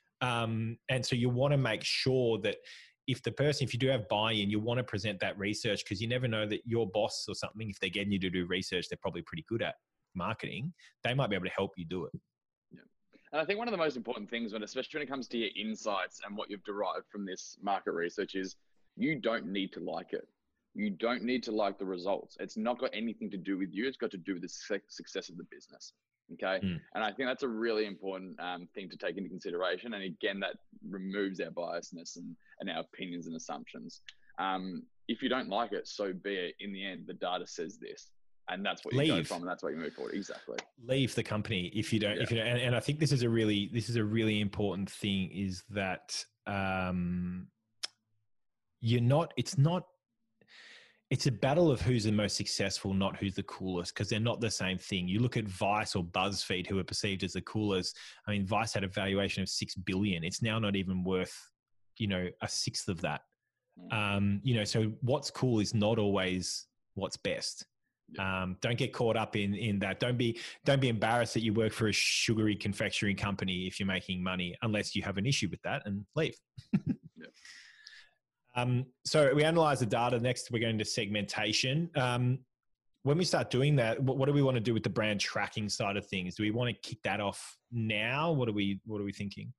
S1: Um, and so you want to make sure that, if the person, if you do have buy-in, you want to present that research, because you never know that your boss or something, if they're getting you to do research, they're probably pretty good at marketing. They might be able to help you do it.
S3: Yeah. And I think one of the most important things, when, especially when it comes to your insights and what you've derived from this market research, is you don't need to like it. You don't need to like the results. It's not got anything to do with you. It's got to do with the success of the business. Okay. Mm. And I think that's a really important um, thing to take into consideration. And again, that removes our biasness and, and our opinions and assumptions. Um, if you don't like it, so be it. In the end, the data says this, and that's what you Leave. go from, and that's what you move forward. Exactly.
S1: Leave the company if you don't, yeah. if you don't, and, and I think this is a really, this is a really important thing, is that um, you're not, it's not, it's a battle of who's the most successful, not who's the coolest, because they're not the same thing. You look at Vice or BuzzFeed, who are perceived as the coolest. I mean, Vice had a valuation of six billion. It's now not even worth, you know, a sixth of that. Um, you know, so what's cool is not always what's best. Yeah. Um, don't get caught up in, in that. Don't be, don't be embarrassed that you work for a sugary confectionery company if you're making money, unless you have an issue with that, and leave. Yeah. Um, so we analyze the data. Next, we're going to segmentation. Um, when we start doing that, what, what do we want to do with the brand tracking side of things? Do we want to kick that off now? What are we, what are we thinking?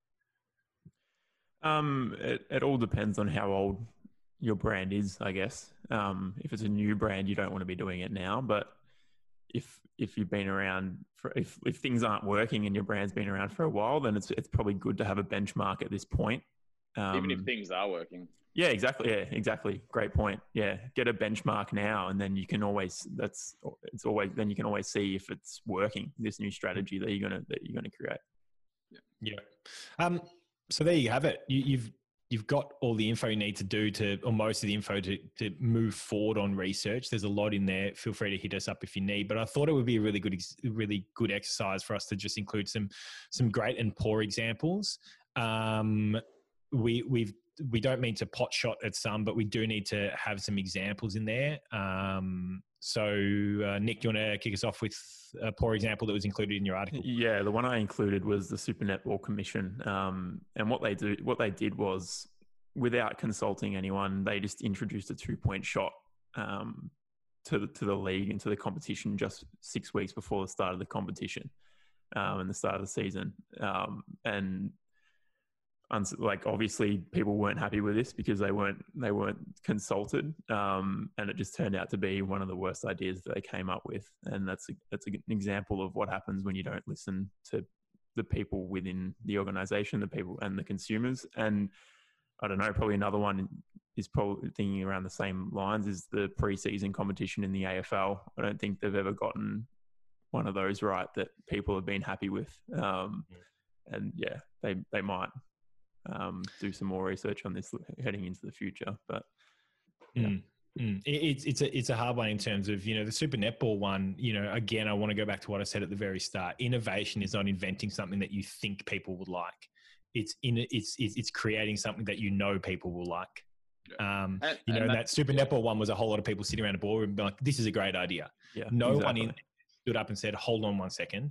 S2: Um, it, it all depends on how old your brand is, I guess. Um, if it's a new brand, you don't want to be doing it now, but if, if you've been around for, if, if things aren't working and your brand's been around for a while, then it's, it's probably good to have a benchmark at this point. Um,
S3: Even if things are working.
S2: Yeah, exactly. Yeah, exactly. Great point. Yeah. Get a benchmark now, and then you can always, that's, it's always, then you can always see if it's working, this new strategy that you're going to, that you're going to create.
S1: Yeah. Yeah. Um, so there you have it. You, you've, you've got all the info you need to do to, or most of the info to, to move forward on research. There's a lot in there. Feel free to hit us up if you need, but I thought it would be a really good, really good exercise for us to just include some, some great and poor examples. Um, we, we've, we don't mean to pot shot at some, but we do need to have some examples in there. Um, so uh, Nick, do you want to kick us off with a poor example that was included in your article?
S2: Yeah, the one I included was the Super Netball Commission. Um, and what they do, what they did was, without consulting anyone, they just introduced a two point shot um, to, the, to the league and to the competition just six weeks before the start of the competition um, and the start of the season. Um, and like, obviously people weren't happy with this because they weren't, they weren't consulted. Um, and it just turned out to be one of the worst ideas that they came up with. And that's, a, that's an example of what happens when you don't listen to the people within the organization, the people and the consumers. And I don't know, probably another one is probably thinking around the same lines, is the pre-season competition in the A F L. I don't think they've ever gotten one of those right that people have been happy with. Um, and yeah, they, they might, Um, do some more research on this heading into the future, but yeah.
S1: Mm, mm. It, it's it's a it's a hard one in terms of, you know, the Super Netball one. You know, again, I want to go back to what I said at the very start. Innovation is not inventing something that you think people would like. It's in it's it's, it's creating something that you know people will like.
S3: Yeah.
S1: Um,
S3: And,
S1: you know,
S3: and
S1: that,
S3: that,
S1: that Super Netball one was a whole lot of people sitting around a boardroom being like, this is a great idea.
S2: Yeah,
S1: no
S2: exactly.
S1: one in stood up and said, hold on one second.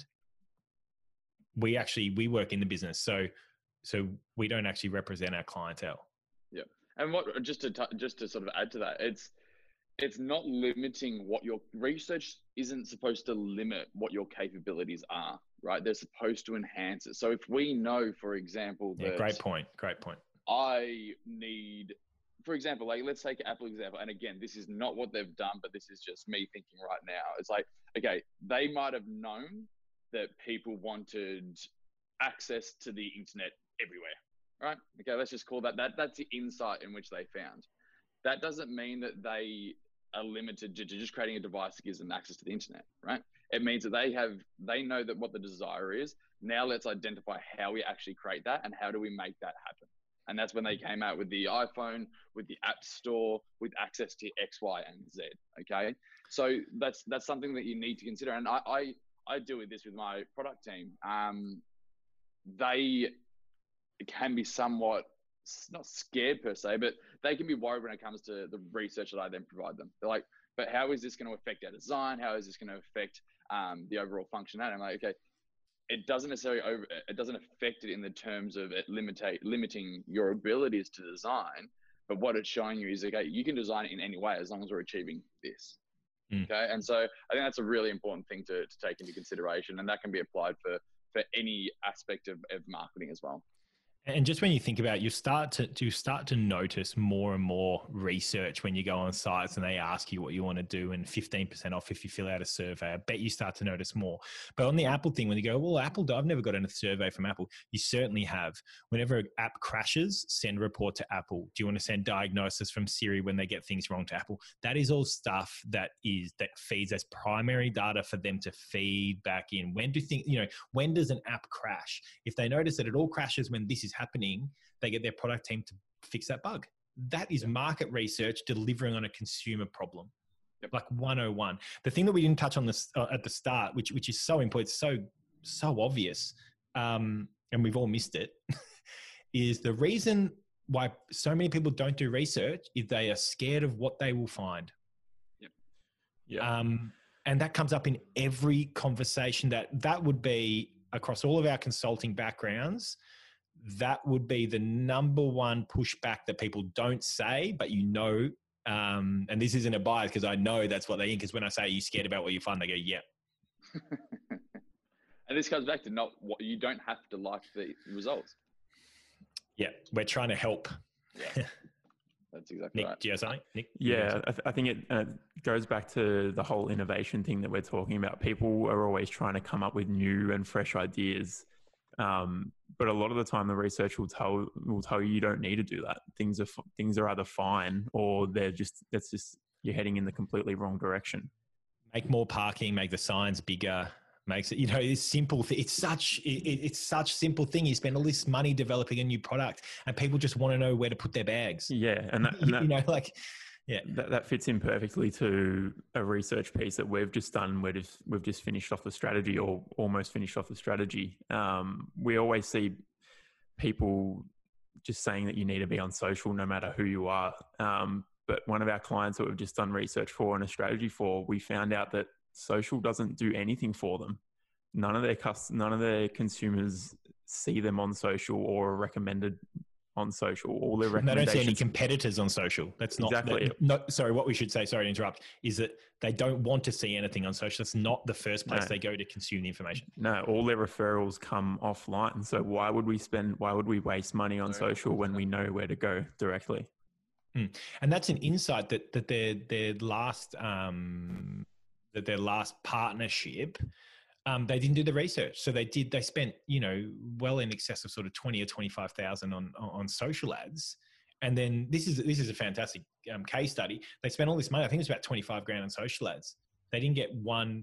S1: We actually, we work in the business. So, so we don't actually represent our clientele.
S3: Yeah. And what, just to, t- just to sort of add to that, it's, it's not limiting what your research isn't supposed to limit what your capabilities are, right? They're supposed to enhance it. So if we know, for example, that
S1: yeah, great point. Great point.
S3: I need, for example, like let's take Apple example. And again, this is not what they've done, but this is just me thinking right now. It's like, okay, they might have known that people wanted access to the internet everywhere, right? Okay, let's just call that, that that's the insight in which they found. That doesn't mean that they are limited to just creating a device that gives them access to the internet, right? It means that they have, they know that what the desire is. Now let's identify how we actually create that and how do we make that happen. And that's when they came out with the iPhone, with the App Store, with access to X, Y, and Z. Okay, so that's that's something that you need to consider. And I I, I deal with this with my product team. Um, they can be somewhat not scared per se, but they can be worried when it comes to the research that I then provide them. They're like, but how is this going to affect our design? How is this going to affect um, the overall functionality? I'm like, okay, it doesn't necessarily over, it doesn't affect it in the terms of it limitate, limiting your abilities to design, but what it's showing you is, okay, you can design it in any way as long as we're achieving this. Mm. Okay. And so I think that's a really important thing to, to take into consideration, and that can be applied for, for any aspect of, of marketing as well.
S1: And just when you think about it, you start to, to start to notice more and more research when you go on sites and they ask you what you want to do and fifteen percent off if you fill out a survey. I bet you start to notice more. But on the Apple thing, when you go, well, Apple, I've never got a survey from Apple. You certainly have. Whenever an app crashes, send a report to Apple. Do you want to send diagnosis from Siri when they get things wrong to Apple? That is all stuff that is, that feeds as primary data for them to feed back in. When do you think, you know, when does an app crash? If they notice that it all crashes when this is happening, they get their product team to fix that bug. That is yep. market research delivering on a consumer problem. Yep. Like one oh one. The thing that we didn't touch on this uh, at the start, which which is so important, so so obvious, um, and we've all missed it, is the reason why so many people don't do research is they are scared of what they will find.
S3: Yep.
S1: Yeah. Um, and that comes up in every conversation. That that would be across all of our consulting backgrounds. That would be the number one pushback that people don't say, but you know, um, and this isn't a bias because I know that's what they think, because when I say, are you scared about what you find? They go, yeah.
S3: And this comes back to not what you don't have to like the results.
S1: Yeah. We're trying to help.
S3: Yeah. That's exactly
S1: Nick,
S3: right.
S1: do you have something? Nick?
S2: Yeah, I, th- I think it uh, goes back to the whole innovation thing that we're talking about. People are always trying to come up with new and fresh ideas. Um, but a lot of the time the research will tell, will tell you, you don't need to do that. Things are, things are either fine or they're just, that's just, you're heading in the completely wrong direction.
S1: Make more parking, make the signs bigger, makes it, you know, it's simple. It's such, it, it's such simple thing. You spend all this money developing a new product and people just want to know where to put their bags.
S2: Yeah. And that, and that
S1: you know, like, yeah,
S2: that, that fits in perfectly to a research piece that we've just done. We've just, we've just finished off the strategy, or almost finished off the strategy. Um, we always see people just saying that you need to be on social no matter who you are. Um, but one of our clients that we've just done research for and a strategy for, we found out that social doesn't do anything for them. None of their cust- none of their consumers see them on social or are recommended on social. All their recommendations.
S1: They don't see any competitors on social. That's not
S2: exactly.
S1: That, no, sorry, what we should say, sorry to interrupt, is that they don't want to see anything on social. That's not the first place no. they go to consume the information.
S2: No, all their referrals come offline. So why would we spend, why would we waste money on Very social when we know where to go directly?
S1: Mm. And that's an insight that, that their, their last, um, that their last partnership, Um, they didn't do the research. So they did, they spent, you know, well in excess of sort of twenty or twenty-five thousand on, on social ads. And then this is, this is a fantastic um, case study. They spent all this money. I think it was about twenty-five grand on social ads. They didn't get one,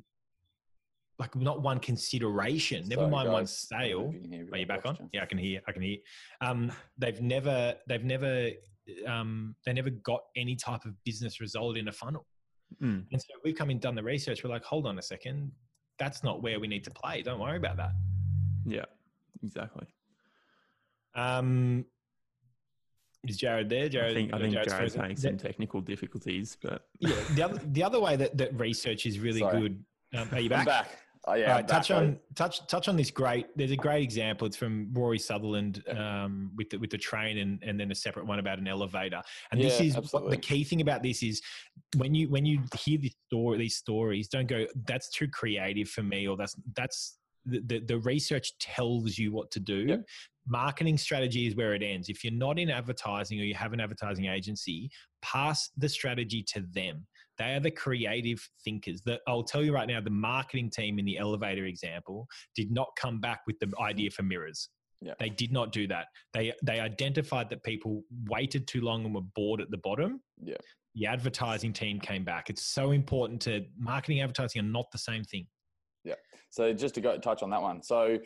S1: like not one consideration, never Sorry, mind guys. one sale. Are you back on? Yeah, I can hear, I can hear. Um, they've never, they've never, um, they never got any type of business result in a funnel.
S2: Mm.
S1: And so we've come and done the research. We're like, hold on a second. That's not where we need to play. Don't worry about that.
S2: Yeah, exactly.
S1: Um, Is Jared there? Jared,
S2: I think I think
S1: Jared's
S2: Jared's
S1: frozen.
S2: having some technical difficulties, but
S1: Yeah, the other the other way that, that research is really
S3: Sorry.
S1: good. Um, are you
S3: I'm
S1: back?
S3: back. Oh, yeah,
S1: All
S3: I'm
S1: right, touch
S3: back,
S1: on
S3: mate.
S1: touch touch on this great. There's a great example. It's from Rory Sutherland um, with the with the train, and and then a separate one about an elevator. And this
S3: Yeah,
S1: is what
S3: absolutely.
S1: the key thing about this is when you when you hear this story, these stories, don't go, that's too creative for me, or that's that's the the, the research tells you what to do.
S3: Yep.
S1: Marketing strategy is where it ends. If you're not in advertising or you have an advertising agency, pass the strategy to them. They are the creative thinkers. That I'll tell you right now, the marketing team in the elevator example did not come back with the idea for mirrors.
S3: Yeah.
S1: They did not do that. They they identified that people waited too long and were bored at the bottom.
S3: Yeah.
S1: The advertising team came back. It's so important to marketing and advertising are not the same thing.
S3: Yeah. So just to go touch on that one. So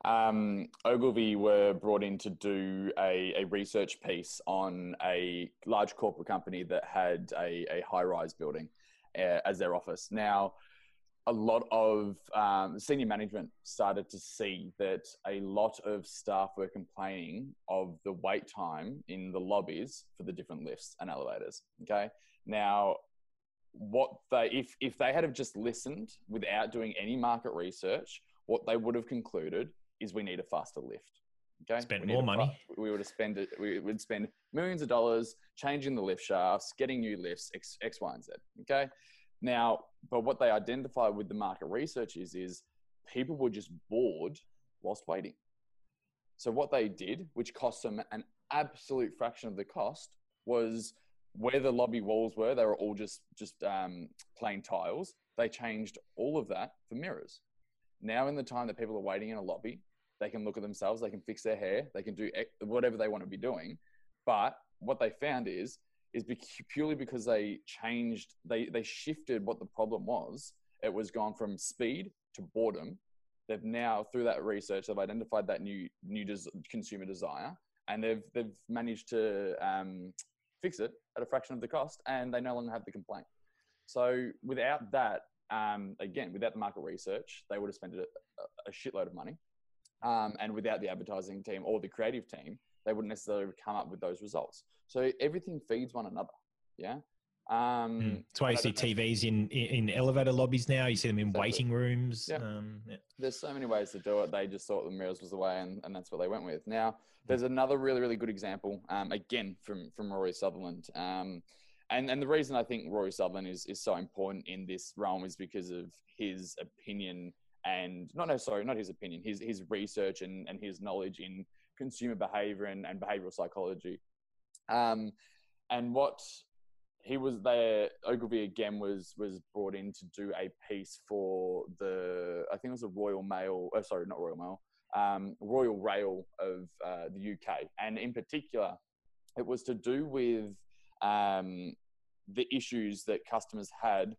S3: um, Ogilvy were brought in to do a, a research piece on a large corporate company that had a, a high-rise building uh, as their office. Now, a lot of um, senior management started to see that a lot of staff were complaining of the wait time in the lobbies for the different lifts and elevators. Okay. Now, what they, if, if they had have just listened without doing any market research, what they would have concluded is we need a faster lift. Okay.
S1: Spend
S3: We need
S1: more
S3: a
S1: money.
S3: fa- we would have spent it. We would spend millions of dollars changing the lift shafts, getting new lifts, X, X, Y, and Z. Okay. Now, but what they identified with the market research is, is people were just bored whilst waiting. So what they did, which cost them an absolute fraction of the cost, was where the lobby walls were, they were all just, just um, plain tiles. They changed all of that for mirrors. Now in the time that people are waiting in a lobby, they can look at themselves, they can fix their hair, they can do whatever they want to be doing. But what they found is, is purely because they changed, they, they shifted what the problem was. It was gone from speed to boredom. They've now, through that research, they've identified that new new des- consumer desire, and they've they've managed to um, fix it at a fraction of the cost, and they no longer have the complaint. So without that, um, again, without the market research, they would have spent a, a shitload of money. Um, and without the advertising team or the creative team, they wouldn't necessarily come up with those results. So everything feeds one another. Yeah. Um,
S1: Mm. That's why you see T Vs in, in, in elevator lobbies now. You see them in
S3: Exactly.
S1: waiting rooms.
S3: Yep.
S1: Um, yeah.
S3: There's so many ways to do it. They just thought the mirrors was the way, and, and that's what they went with. Now, there's another really, really good example, um, again, from, from Rory Sutherland. Um, and, and the reason I think Rory Sutherland is, is so important in this realm is because of his opinion and not, no, sorry, not his opinion, his, his research and, and his knowledge in consumer behavior and, and behavioral psychology. Um, and what he was there, Ogilvy again was, was brought in to do a piece for the, I think it was a Royal Mail, oh, sorry, not Royal Mail, um, Royal Rail of uh, the U K. And in particular, it was to do with um, the issues that customers had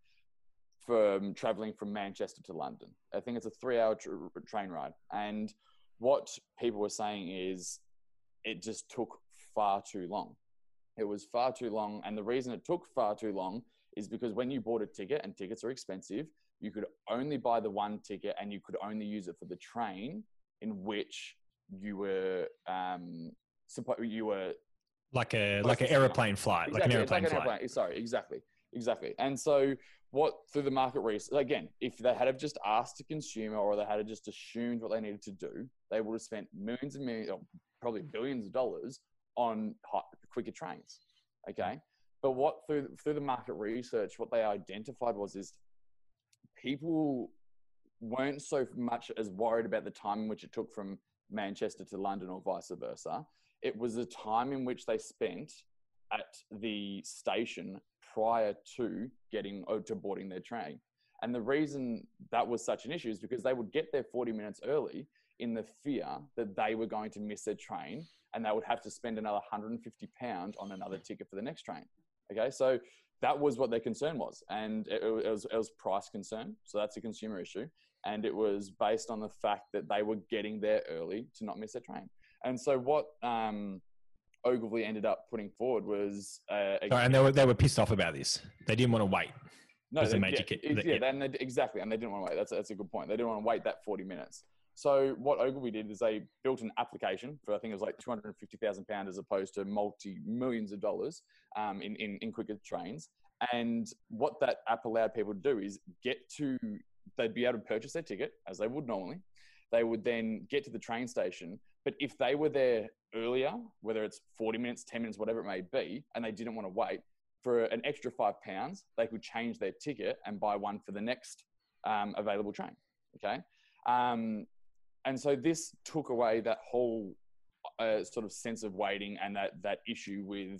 S3: from traveling from Manchester to London. I think it's a three hour tr- train ride. And what people were saying is it just took far too long. It was far too long. And the reason it took far too long is because when you bought a ticket, and tickets are expensive, you could only buy the one ticket and you could only use it for the train in which you were, um, suppo- you were
S1: Like a like an aeroplane flight,
S3: exactly.
S1: like an aeroplane
S3: like an
S1: flight.
S3: airplane. Sorry, exactly, exactly. And so, what through the market research, again, if they had have just asked a consumer or they had have just assumed what they needed to do, they would have spent millions and millions, or probably billions of dollars on hot, quicker trains. Okay, but what through through the market research, what they identified was is people weren't so much as worried about the time in which it took from Manchester to London or vice versa. It was the time in which they spent at the station prior to getting or to boarding their train. And the reason that was such an issue is because they would get there forty minutes early in the fear that they were going to miss their train and they would have to spend another one hundred fifty pounds on another ticket for the next train. Okay, so that was what their concern was. And it, it, was, it was price concern. So that's a consumer issue. And it was based on the fact that they were getting there early to not miss their train. And so what um, Ogilvy ended up putting forward was... Uh,
S1: Sorry, and they were, they were pissed off about this. They didn't want to wait.
S3: No,
S1: As a
S3: they,
S1: major
S3: yeah,
S1: kit-
S3: it's-
S1: the-
S3: yeah, then they, exactly. And they didn't want to wait. That's, that's a good point. They didn't want to wait that forty minutes. So what Ogilvy did is they built an application for, I think it was like two hundred fifty thousand pounds as opposed to multi-millions of dollars um, in, in, in quicker trains. And what that app allowed people to do is get to, they'd be able to purchase their ticket as they would normally. They would then get to the train station. But if they were there earlier, whether it's forty minutes, ten minutes, whatever it may be, and they didn't want to wait, for an extra five pounds, they could change their ticket and buy one for the next um, available train. Okay. Um, and so this took away that whole uh, sort of sense of waiting and that, that issue with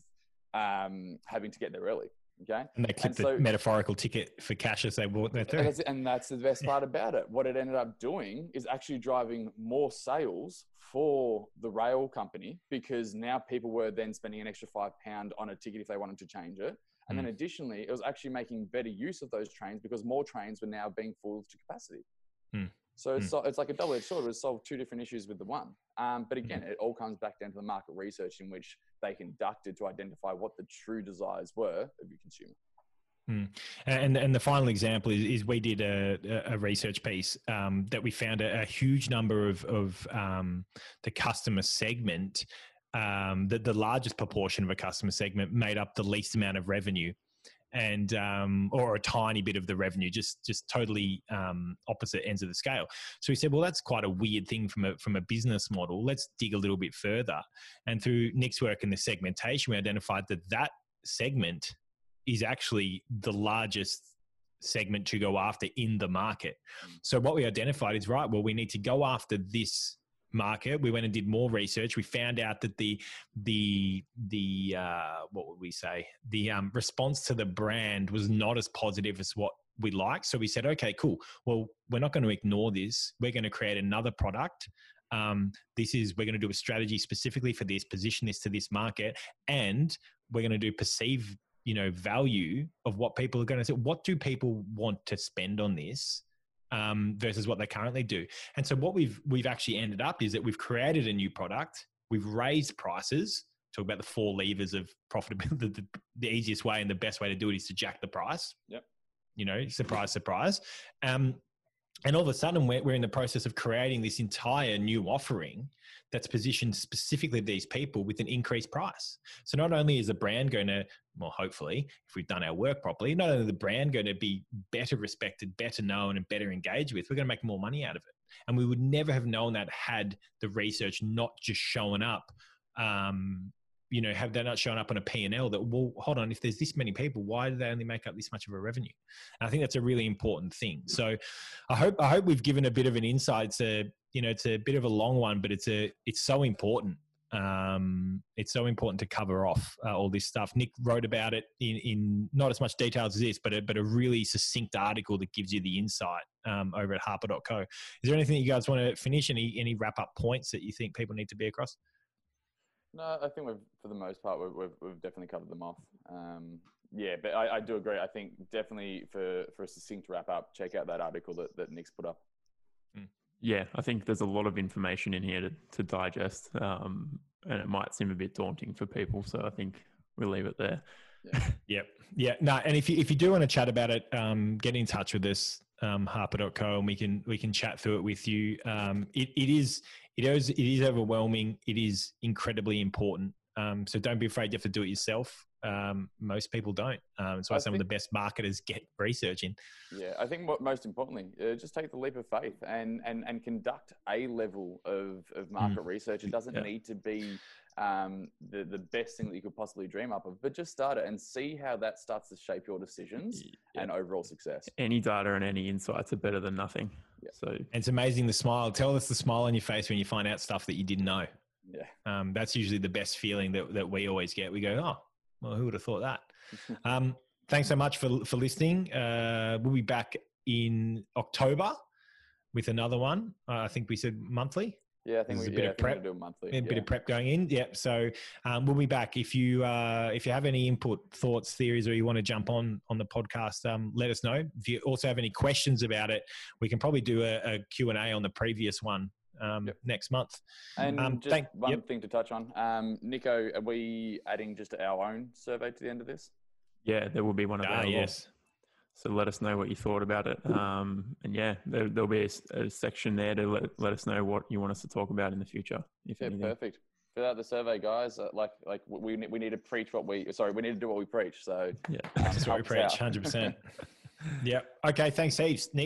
S3: um, having to get there early. Okay.
S1: And they clipped the so, metaphorical ticket for cash as they bought their through.
S3: And that's the best part about it. What it ended up doing is actually driving more sales for the rail company, because now people were then spending an extra five pound on a ticket if they wanted to change it. And mm. then additionally, it was actually making better use of those trains because more trains were now being full to capacity. Mm. So it's, mm. it's like a double-edged sword. It was solved two different issues with the one. Um, but again, mm. it all comes back down to the market research in which they conducted to identify what the true desires were of your consumer.
S1: Mm. And and the final example is, is we did a, a research piece um, that we found a, a huge number of, of um, the customer segment, um, that the largest proportion of a customer segment made up the least amount of revenue, and um, or a tiny bit of the revenue, just just totally um, opposite ends of the scale. So we said, well, that's quite a weird thing from a from a business model. Let's dig a little bit further. And through Nick's work in the segmentation, we identified that that segment is actually the largest segment to go after in the market. So what we identified is, right, well, we need to go after this market. We went and did more research. We found out that the, the, the, uh, what would we say? The um, response to the brand was not as positive as what we like. So we said, okay, cool. Well, we're not going to ignore this. We're going to create another product. Um, this is, we're going to do a strategy specifically for this, position this to this market, and we're going to do perceived, you know, value of what people are going to say. What do people want to spend on this um, versus what they currently do? And so what we've, we've actually ended up is that we've created a new product. We've raised prices. Talk about the four levers of profitability. The, the, the easiest way and the best way to do it is to jack the price.
S3: Yep.
S1: You know, surprise, surprise. Um, and all of a sudden we're, we're in the process of creating this entire new offering that's positioned specifically to these people with an increased price. So not only is the brand going to, well, hopefully, if we've done our work properly, not only the brand going to be better respected, better known, and better engaged with, we're going to make more money out of it. And we would never have known that had the research not just shown up, um, you know, have they not shown up on a P and L that, well, hold on, if there's this many people, why do they only make up this much of a revenue? And I think that's a really important thing. So I hope, I hope we've given a bit of an insight. It's a, you know, it's a bit of a long one, but it's a, it's so important. Um, it's so important to cover off uh, all this stuff. Nick wrote about it in, in not as much details as this, but a, but a really succinct article that gives you the insight um, over at harper dot co. Is there anything that you guys want to finish? Any, any wrap up points that you think people need to be across?
S3: No, I think we've, for the most part, we've, we've, we've definitely covered them off. Um, yeah, but I, I do agree. I think definitely for, for a succinct wrap up, check out that article that, that Nick's put up.
S2: Yeah, I think there's a lot of information in here to, to digest, um, and it might seem a bit daunting for people. So I think we'll leave it there.
S1: Yeah. Yep. Yeah. No, and if you, if you do want to chat about it, um, get in touch with us, um, harper dot co, and we can, we can chat through it with you. Um, it, it is, it is, it is overwhelming. It is incredibly important. Um, so don't be afraid you have to do it yourself. Um, most people don't. Um, it's why I some think, of the best marketers get research in.
S3: Yeah, I think what most importantly, uh, just take the leap of faith and and and conduct a level of of market mm. research. It doesn't yeah. need to be um, the the best thing that you could possibly dream up of, but just start it and see how that starts to shape your decisions yeah. and overall success.
S2: Any data and any insights are better than nothing. Yeah. So
S1: and it's amazing the smile. Tell us the smile on your face when you find out stuff that you didn't know.
S3: Yeah,
S1: um, that's usually the best feeling that that we always get. We go, oh. Well, who would have thought that? Um, thanks so much for for listening. Uh, we'll be back in October with another one. Uh, I think we said monthly.
S3: Yeah, I think
S1: There's
S3: we
S1: a bit
S3: yeah,
S1: of prep.
S3: Do monthly.
S1: A
S3: yeah.
S1: bit of prep going in. Yep. So um, we'll be back. If you uh, if you have any input, thoughts, theories, or you want to jump on on the podcast, um, let us know. If you also have any questions about it, we can probably do a, a Q and A on the previous one. Um, yep. next month.
S3: And um, just
S1: thank,
S3: one
S1: yep.
S3: thing to touch on, um, Nico, are we adding just our own survey to the end of this?
S2: Yeah, there will be one
S1: ah,
S2: available.
S1: Yes.
S2: So let us know what you thought about it. Um, and yeah, there, there'll be a, a section there to let, let us know what you want us to talk about in the future. If
S3: Yeah,
S2: anything.
S3: perfect. Fill out the survey, guys. Uh, like, like we we need to preach what we. Sorry, we need to do what we preach. So
S2: yeah,
S3: um,
S1: That's what we
S3: help us
S1: preach,
S3: out.
S1: one hundred percent. Yeah. Okay. Thanks, heaps, Nick.